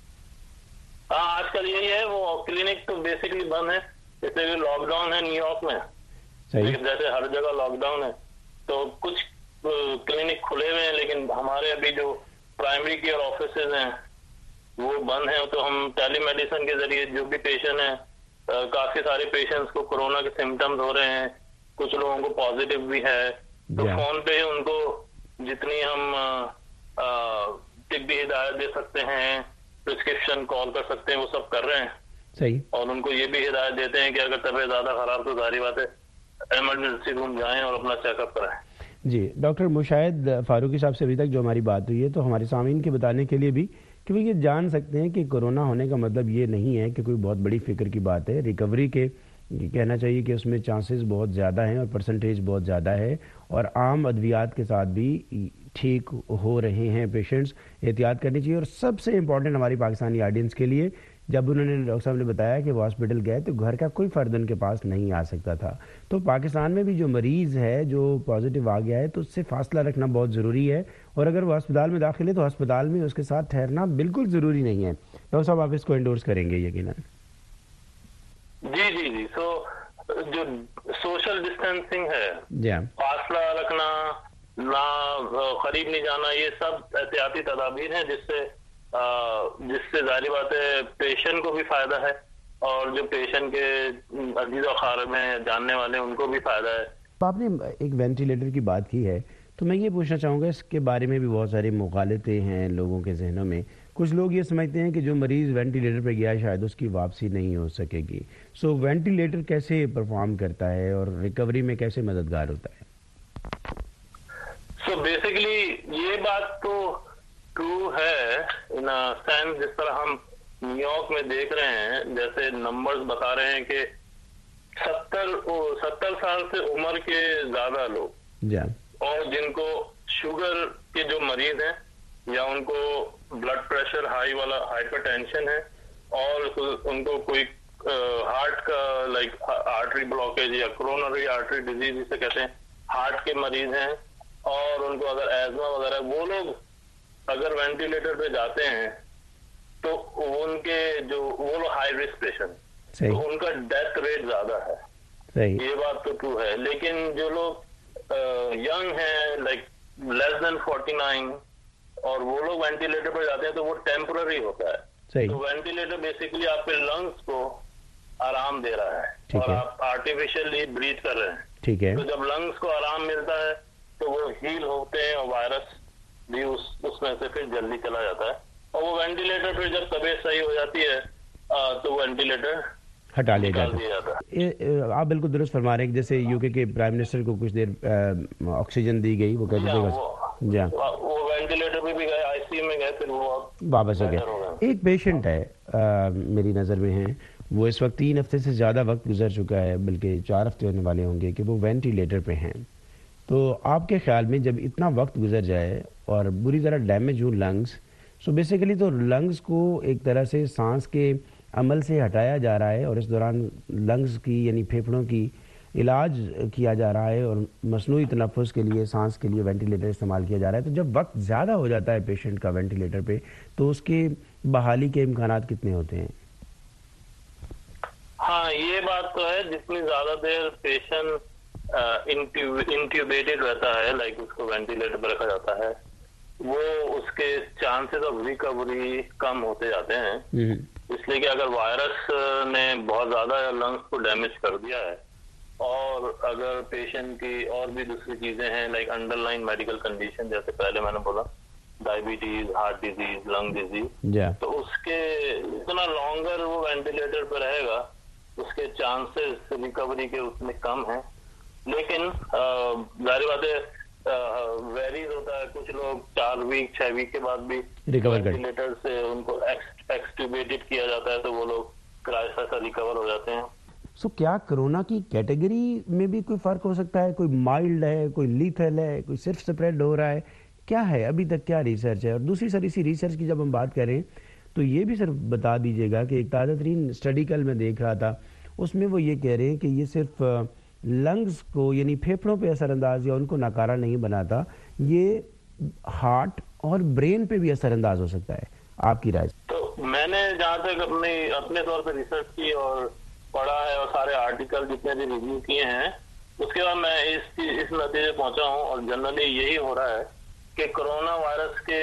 آج کل یہی ہے, وہ کلینک تو بیسکلی بند ہے, اس لیے لاک ڈاؤن ہے نیو یارک میں, جیسے ہر جگہ لاک ڈاؤن ہے, تو کچھ کلینک کھلے ہوئے ہیں, لیکن ہمارے ابھی جو پرائمری کیئر آفیسز ہیں وہ بند ہیں. تو ہم ٹیلی میڈیسن کے ذریعے جو بھی پیشنٹ ہیں, کافی سارے پیشنٹس کو کورونا کے سمٹمز ہو رہے ہیں, کچھ لوگوں کو پازیٹیو بھی ہے, تو فون پہ ان کو جتنی ہم طبی ہدایت دے سکتے ہیں, پرسکرپشن کال کر سکتے ہیں, وہ سب کر رہے ہیں. صحیح. اور ان کو یہ بھی ہدایت دیتے ہیں کہ اگر طبیعت زیادہ خراب تو ظاہری بات ہے ایمرجنسی روم جائیں اور اپنا چیک اپ کرائیں. جی ڈاکٹر مشاہد فاروقی صاحب سے ابھی تک جو ہماری بات ہوئی ہے, تو ہمارے سامعین کے بتانے کے لیے بھی کہ وہ یہ جان سکتے ہیں کہ کورونا ہونے کا مطلب یہ نہیں ہے کہ کوئی بہت بڑی فکر کی بات ہے. ریکوری کے کہنا چاہیے کہ اس میں چانسز بہت زیادہ ہیں اور پرسنٹیج بہت زیادہ ہے, اور عام ادویات کے ساتھ بھی ٹھیک ہو رہے ہیں پیشنٹس. احتیاط کرنی چاہیے. اور سب سے امپورٹنٹ ہماری پاکستانی آڈینس کے لیے, جب انہوں نے ڈاکٹر صاحب نے بتایا کہ وہ ہاسپٹل گئے تو گھر کا کوئی فرد ان کے پاس نہیں آ سکتا تھا, تو پاکستان میں بھی جو مریض ہے جو پازیٹیو آ گیا ہے تو اس سے فاصلہ رکھنا بہت ضروری ہے, اور اگر وہ ہسپتال میں داخل ہے تو ہسپتال میں اس کے ساتھ ٹھہرنا بالکل ضروری نہیں ہے. ڈاکٹر صاحب آپ اس کو انڈورس کریں گے یقیناً؟ جی سو جو سوشل ڈسٹینسنگ ہے, فاصلہ رکھنا, نہ قریب نہیں جانا, یہ سب احتیاطی تدابیر ہیں جس سے ظاہری بات ہے پیشنٹ کو بھی فائدہ ہے, اور جو پیشنٹ کے عزیز و اقارب میں جاننے والے ان کو بھی فائدہ ہے. آپ نے ایک وینٹیلیٹر کی بات کی ہے, تو میں یہ پوچھنا چاہوں گا, اس کے بارے میں بھی بہت سارے مغالطے ہیں لوگوں کے ذہنوں میں. کچھ لوگ یہ سمجھتے ہیں کہ جو مریض وینٹیلیٹر پہ گیا شاید اس کی واپسی نہیں ہو سکے گی. سو وینٹیلیٹر کیسے پرفارم کرتا ہے اور ریکوری میں کیسے مددگار ہوتا ہے؟ سو بیسیکلی یہ بات تو ٹرو ہے ان سینس, جس طرح ہم نیو یارک میں دیکھ رہے ہیں, جیسے نمبرز بتا رہے ہیں کہ 70 سال سے عمر کے زیادہ لوگ اور جن کو شوگر کے جو مریض ہیں یا ان کو بلڈ پریشر ہائی والا ہائپر ٹینشن ہے, اور ان کو کوئی ہارٹ کا لائک آرٹری بلاکیج یا کرونری آرٹری ڈیزیز جسے کہتے ہیں, ہارٹ کے مریض ہیں, اور ان کو اگر ایزما وغیرہ, وہ لوگ اگر وینٹیلیٹر پہ جاتے ہیں تو ان کے جو وہ لوگ ہائی رسک پیشنٹ, تو ان کا ڈیتھ ریٹ زیادہ ہے. یہ بات تو ٹرو ہے. لیکن جو لوگ ینگ ہیں لائک لیس دین 49, اور وہ لوگ وینٹیلیٹر پہ جاتے ہیں تو وہ ٹیمپرری ہوتا ہے. تو وینٹیلیٹر بیسیکلی آپ کے لنگس کو آرام دے رہا ہے, اور آپ آرٹیفیشلی بریتھ کر رہے ہیں. تو جب لنگس کو آرام ملتا ہے تو وہ ہیل ہوتے ہیں, اور وائرس بھی اس میں سے پھر جلدی چلا جاتا ہے. اور وہ وینٹیلیٹر پھر جب طبیعت صحیح ہو جاتی ہے تو وینٹیلیٹر ہٹا لیا جاتا ہے. آپ بالکل درست فرما رہے ہیں, جیسے یو کے پرائم منسٹر کو کچھ دیر آکسیجن دی گئی, وہ کہتے تھے وہ وینٹیلیٹر پہ بھی گئے, آئی سی یو میں گئے, پھر وہ واپس ہو گئے. ایک پیشنٹ ہے میری نظر میں ہے, وہ اس وقت 3 ہفتے سے زیادہ وقت گزر چکا ہے, بلکہ 4 ہفتے ہونے والے ہوں گے کہ وہ وینٹیلیٹر پہ ہیں. تو آپ کے خیال میں جب اتنا وقت گزر جائے اور بری طرح ڈیمیج ہوں لنگس, سو بیسیکلی تو لنگس کو ایک طرح سے سانس کے عمل سے ہٹایا جا رہا ہے, اور اس دوران لنگس کی یعنی پھیپھڑوں کی علاج کیا جا رہا ہے, اور مصنوعی تنفس کے لیے سانس کے لیے وینٹیلیٹر استعمال کیا جا رہا ہے. تو جب وقت زیادہ ہو جاتا ہے پیشنٹ کا وینٹیلیٹر پہ, تو اس کے بحالی کے امکانات کتنے ہوتے ہیں؟ ہاں یہ بات تو ہے، جتنی زیادہ دیر پیشنٹ انٹیوبیٹڈ رہتا ہے، لائک اس کو وینٹیلیٹر پر رکھا جاتا ہے، وہ اس کے چانسز آف ریکوری کم ہوتے جاتے ہیں، اس لیے کہ اگر وائرس نے بہت زیادہ لنگس کو ڈیمیج کر دیا ہے، اور اگر پیشنٹ کی اور بھی دوسری چیزیں ہیں like underlying medical condition, جیسے پہلے میں نے بولا diabetes, heart disease, lung disease, تو اس کے اتنا لانگر وہ وینٹیلیٹر پہ رہے گا، اس کے چانسز ریکوری کے اس میں کم ہیں. لیکن ظاہر بات ہے ویریز ہوتا ہے، کچھ لوگ 4 ویک 6 ویک کے بعد بھی وینٹیلیٹر سے ان کو ایکسٹیوبیٹڈ کیا جاتا ہے، تو وہ لوگ کرائسس سے ریکور ہو جاتے ہیں. سو کیا کرونا کی کیٹیگری میں بھی کوئی فرق ہو سکتا ہے؟ کوئی مائلڈ ہے، کوئی لیتھل ہے، کوئی صرف اسپریڈ ہو رہا ہے؟ کیا ہے ابھی تک کیا ریسرچ ہے؟ اور دوسری سر اسی ریسرچ کی جب ہم بات کریں تو یہ بھی صرف بتا دیجیے گا کہ ایک تازہ ترین اسٹڈی کل میں دیکھ رہا تھا، اس میں وہ یہ کہہ رہے ہیں کہ یہ صرف لنگز کو یعنی پھیپھڑوں پہ اثر انداز یا ان کو ناکارہ نہیں بناتا، یہ ہارٹ اور برین پہ بھی اثر انداز ہو سکتا ہے. آپ کی رائے؟ تو میں نے جہاں تک اپنے طور پہ ریسرچ کی اور پڑھا ہے اور سارے آرٹیکل جتنے بھی ریویو کیے ہیں، اس کے بعد میں اس نتیجے پہنچا ہوں، اور جنرلی یہی ہو رہا ہے کہ کرونا وائرس کے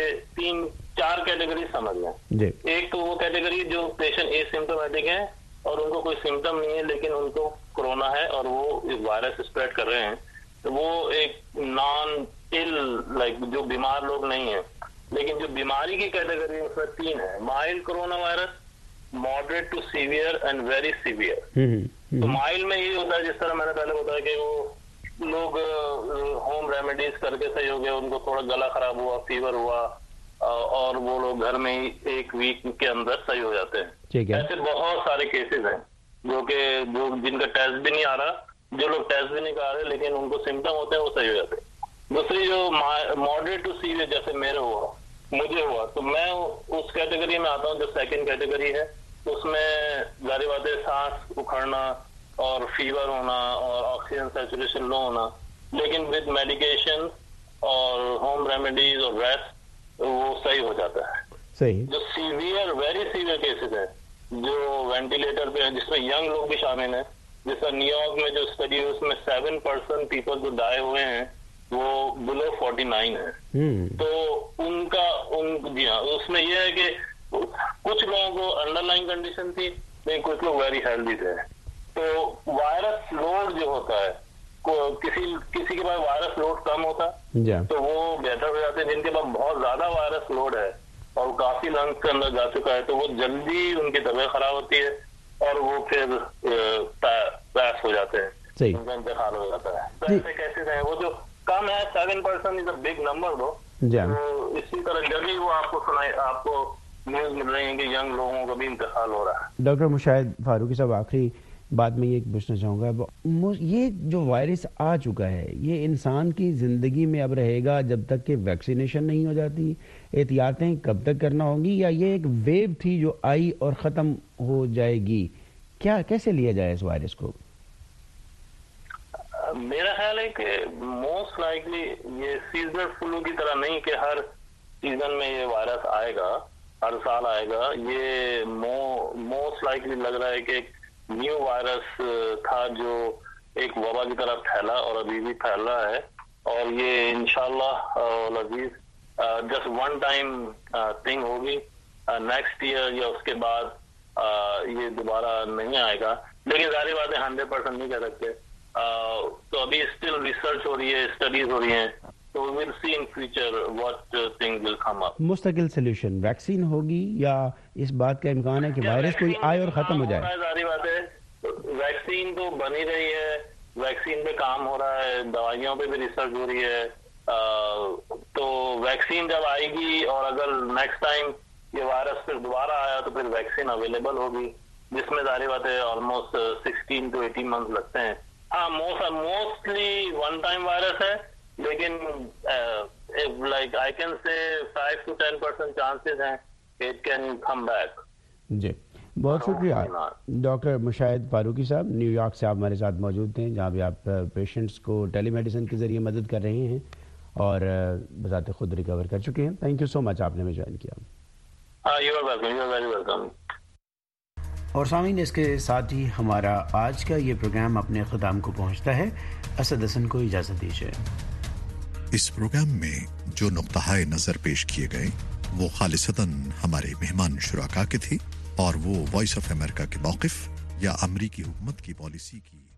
3-4 کیٹیگری سمجھ لیں. ایک تو وہ کیٹیگری جو پیشنٹ اے سمٹومیٹک ہے اور ان کو کوئی سمٹم نہیں ہے لیکن ان کو کرونا ہے اور وہ وائرس اسپریڈ کر رہے ہیں، تو وہ ایک نان ال لائک جو بیمار لوگ نہیں ہیں. لیکن جو بیماری کی کیٹیگری اس میں 3 ہے: mild coronavirus, moderate to severe and very severe. تو مائلڈ میں یہ ہوتا ہے جس طرح میں نے پہلے بتایا کہ وہ لوگ ہوم ریمیڈیز کر کے صحیح ہو گئے، ان کو تھوڑا گلا خراب ہوا، فیور ہوا، اور وہ لوگ گھر میں ہی 1 ویک کے اندر صحیح ہو جاتے ہیں. ایسے بہت سارے کیسز ہیں جو جن کا ٹیسٹ بھی نہیں آ رہا، جو لوگ ٹیسٹ بھی نہیں کرا رہے لیکن ان کو سمٹم ہوتے ہیں، وہ صحیح ہو جاتے ہیں. دوسری جو ماڈریٹ ٹو سیویئر جیسے مجھے ہوا، تو میں اس کیٹیگری میں آتا ہوں جو سیکنڈ کیٹیگری ہے. اس میں ظاہر بات ہے سانس اکھڑنا اور فیور ہونا اور آکسیجن سیچوریشن لو ہونا، لیکن ود میڈیکیشن اور ہوم ریمیڈیز اور ریسٹ وہ صحیح ہو جاتا ہے. جو سیویئر ویری سیویئر کیسز ہیں جو وینٹیلیٹر پہ ہیں، جس میں ینگ لوگ بھی شامل ہیں، جس طرح نیو یارک میں جو اسٹڈی ہے اس میں 7% پیپل جو ڈائی ہوئے ہیں وہ بلو 49 ہے. تو جی ہاں، اس میں یہ ہے کہ کچھ لوگوں کو انڈر لائن کنڈیشن تھی لیکن کچھ لوگ ویری ہیلدی تھے. تو وائرس لوڈ جو ہوتا ہے، کسی کے پاس وائرس لوڈ کم ہوتا تو وہ بہتر ہو جاتے ہیں. جن کے پاس بہت زیادہ وائرس لوڈ ہے اور کافی لنگس کے اندر جا چکا ہے تو وہ جلدی ان کی طبیعت خراب ہوتی ہے اور وہ پھر پیس ہو جاتے ہیں، ان کا انتقال ہو جاتا ہے. تو ایسے کیسز ہیں وہ جو کم ہے، 7% از اے بگ نمبر دو. تو اسی طرح جبھی وہ آپ کو نیوز مل رہی ہے کہ ینگ لوگوں کا بھی انتقال ہو رہا ہے. ڈاکٹر مشاہد فاروقی صاحب، آخری بات میں یہ پوچھنا چاہوں گا، یہ جو وائرس آ چکا ہے یہ انسان کی زندگی میں اب رہے گا جب تک کہ ویکسینیشن نہیں ہو جاتی؟ احتیاطیں کب تک کرنا ہوں گی، یا یہ ایک ویو تھی جو آئی اور ختم ہو جائے گی؟ کیسے لیا جائے اس وائرس کو؟ میرا خیال ہے کہ موسٹ لائکلی یہ سیزنل فلو کی طرح نہیں کہ ہر سیزن میں یہ وائرس آئے گا، ہر سال آئے گا. یہ موسٹ لائکلی لگ رہا ہے کہ ایک نیو وائرس تھا جو ایک وبا کی طرح پھیلا اور ابھی بھی پھیل رہا ہے، اور یہ انشاءاللہ العزیز جسٹ ون ٹائم تھنگ ہوگی. نیکسٹ ایئر یا اس کے بعد یہ دوبارہ نہیں آئے گا. لیکن ظاہر بات ہے 100% نہیں کہہ سکتے. تو ابھی اسٹل ریسرچ ہو رہی ہے، اسٹڈیز ہو رہی ہیں، تو we will see in future what things will come up. مستقل سولوشن ویکسین ہوگی یا اس بات کا امکان ہے کہ وائرس کوئی آئے اور ختم ہو جائے؟ ظاہر بات ہے ویکسین تو بنی رہی ہے، ویکسین پہ کام ہو رہا ہے، دوائیوں پہ بھی ریسرچ ہو رہی ہے. تو ویکسین جب آئے گی اور اگر نیکسٹ ٹائم یہ وائرس پھر دوبارہ آیا تو پھر ویکسین اویلیبل ہوگی، جس میں ظاہر بات ہے آلموسٹ 16 to 18 months لگتے ہیں. ہاں موسٹلی ون ٹائم وائرس ہے، لیکن like I can say 5 to 10% chances ہیں کہ اٹ کین کم بیک. جی بہت شکریہ ڈاکٹر مشاہد فاروقی صاحب، نیو یارک سے آپ ہمارے ساتھ موجود تھے جہاں بھی آپ پیشنٹس کو ٹیلی میڈیسن کے ذریعے مدد کر رہے ہیں اور بذات خود ریکور کر چکے ہیں. تھینک یو سو مچ، آپ نے ہمیں جوائن کیا. You are welcome, you are very welcome. اور سامعین اس کے ساتھ ہی ہمارا آج کا یہ پروگرام اپنے اختتام کو پہنچتا ہے. اسد حسن کو اجازت دیجیے. اس پروگرام میں جو نقطۂ نظر پیش کیے گئے وہ خالصتاً ہمارے مہمان شرکاء کے تھے اور وہ وائس آف امریکہ کے موقف یا امریکی حکومت کی پالیسی کی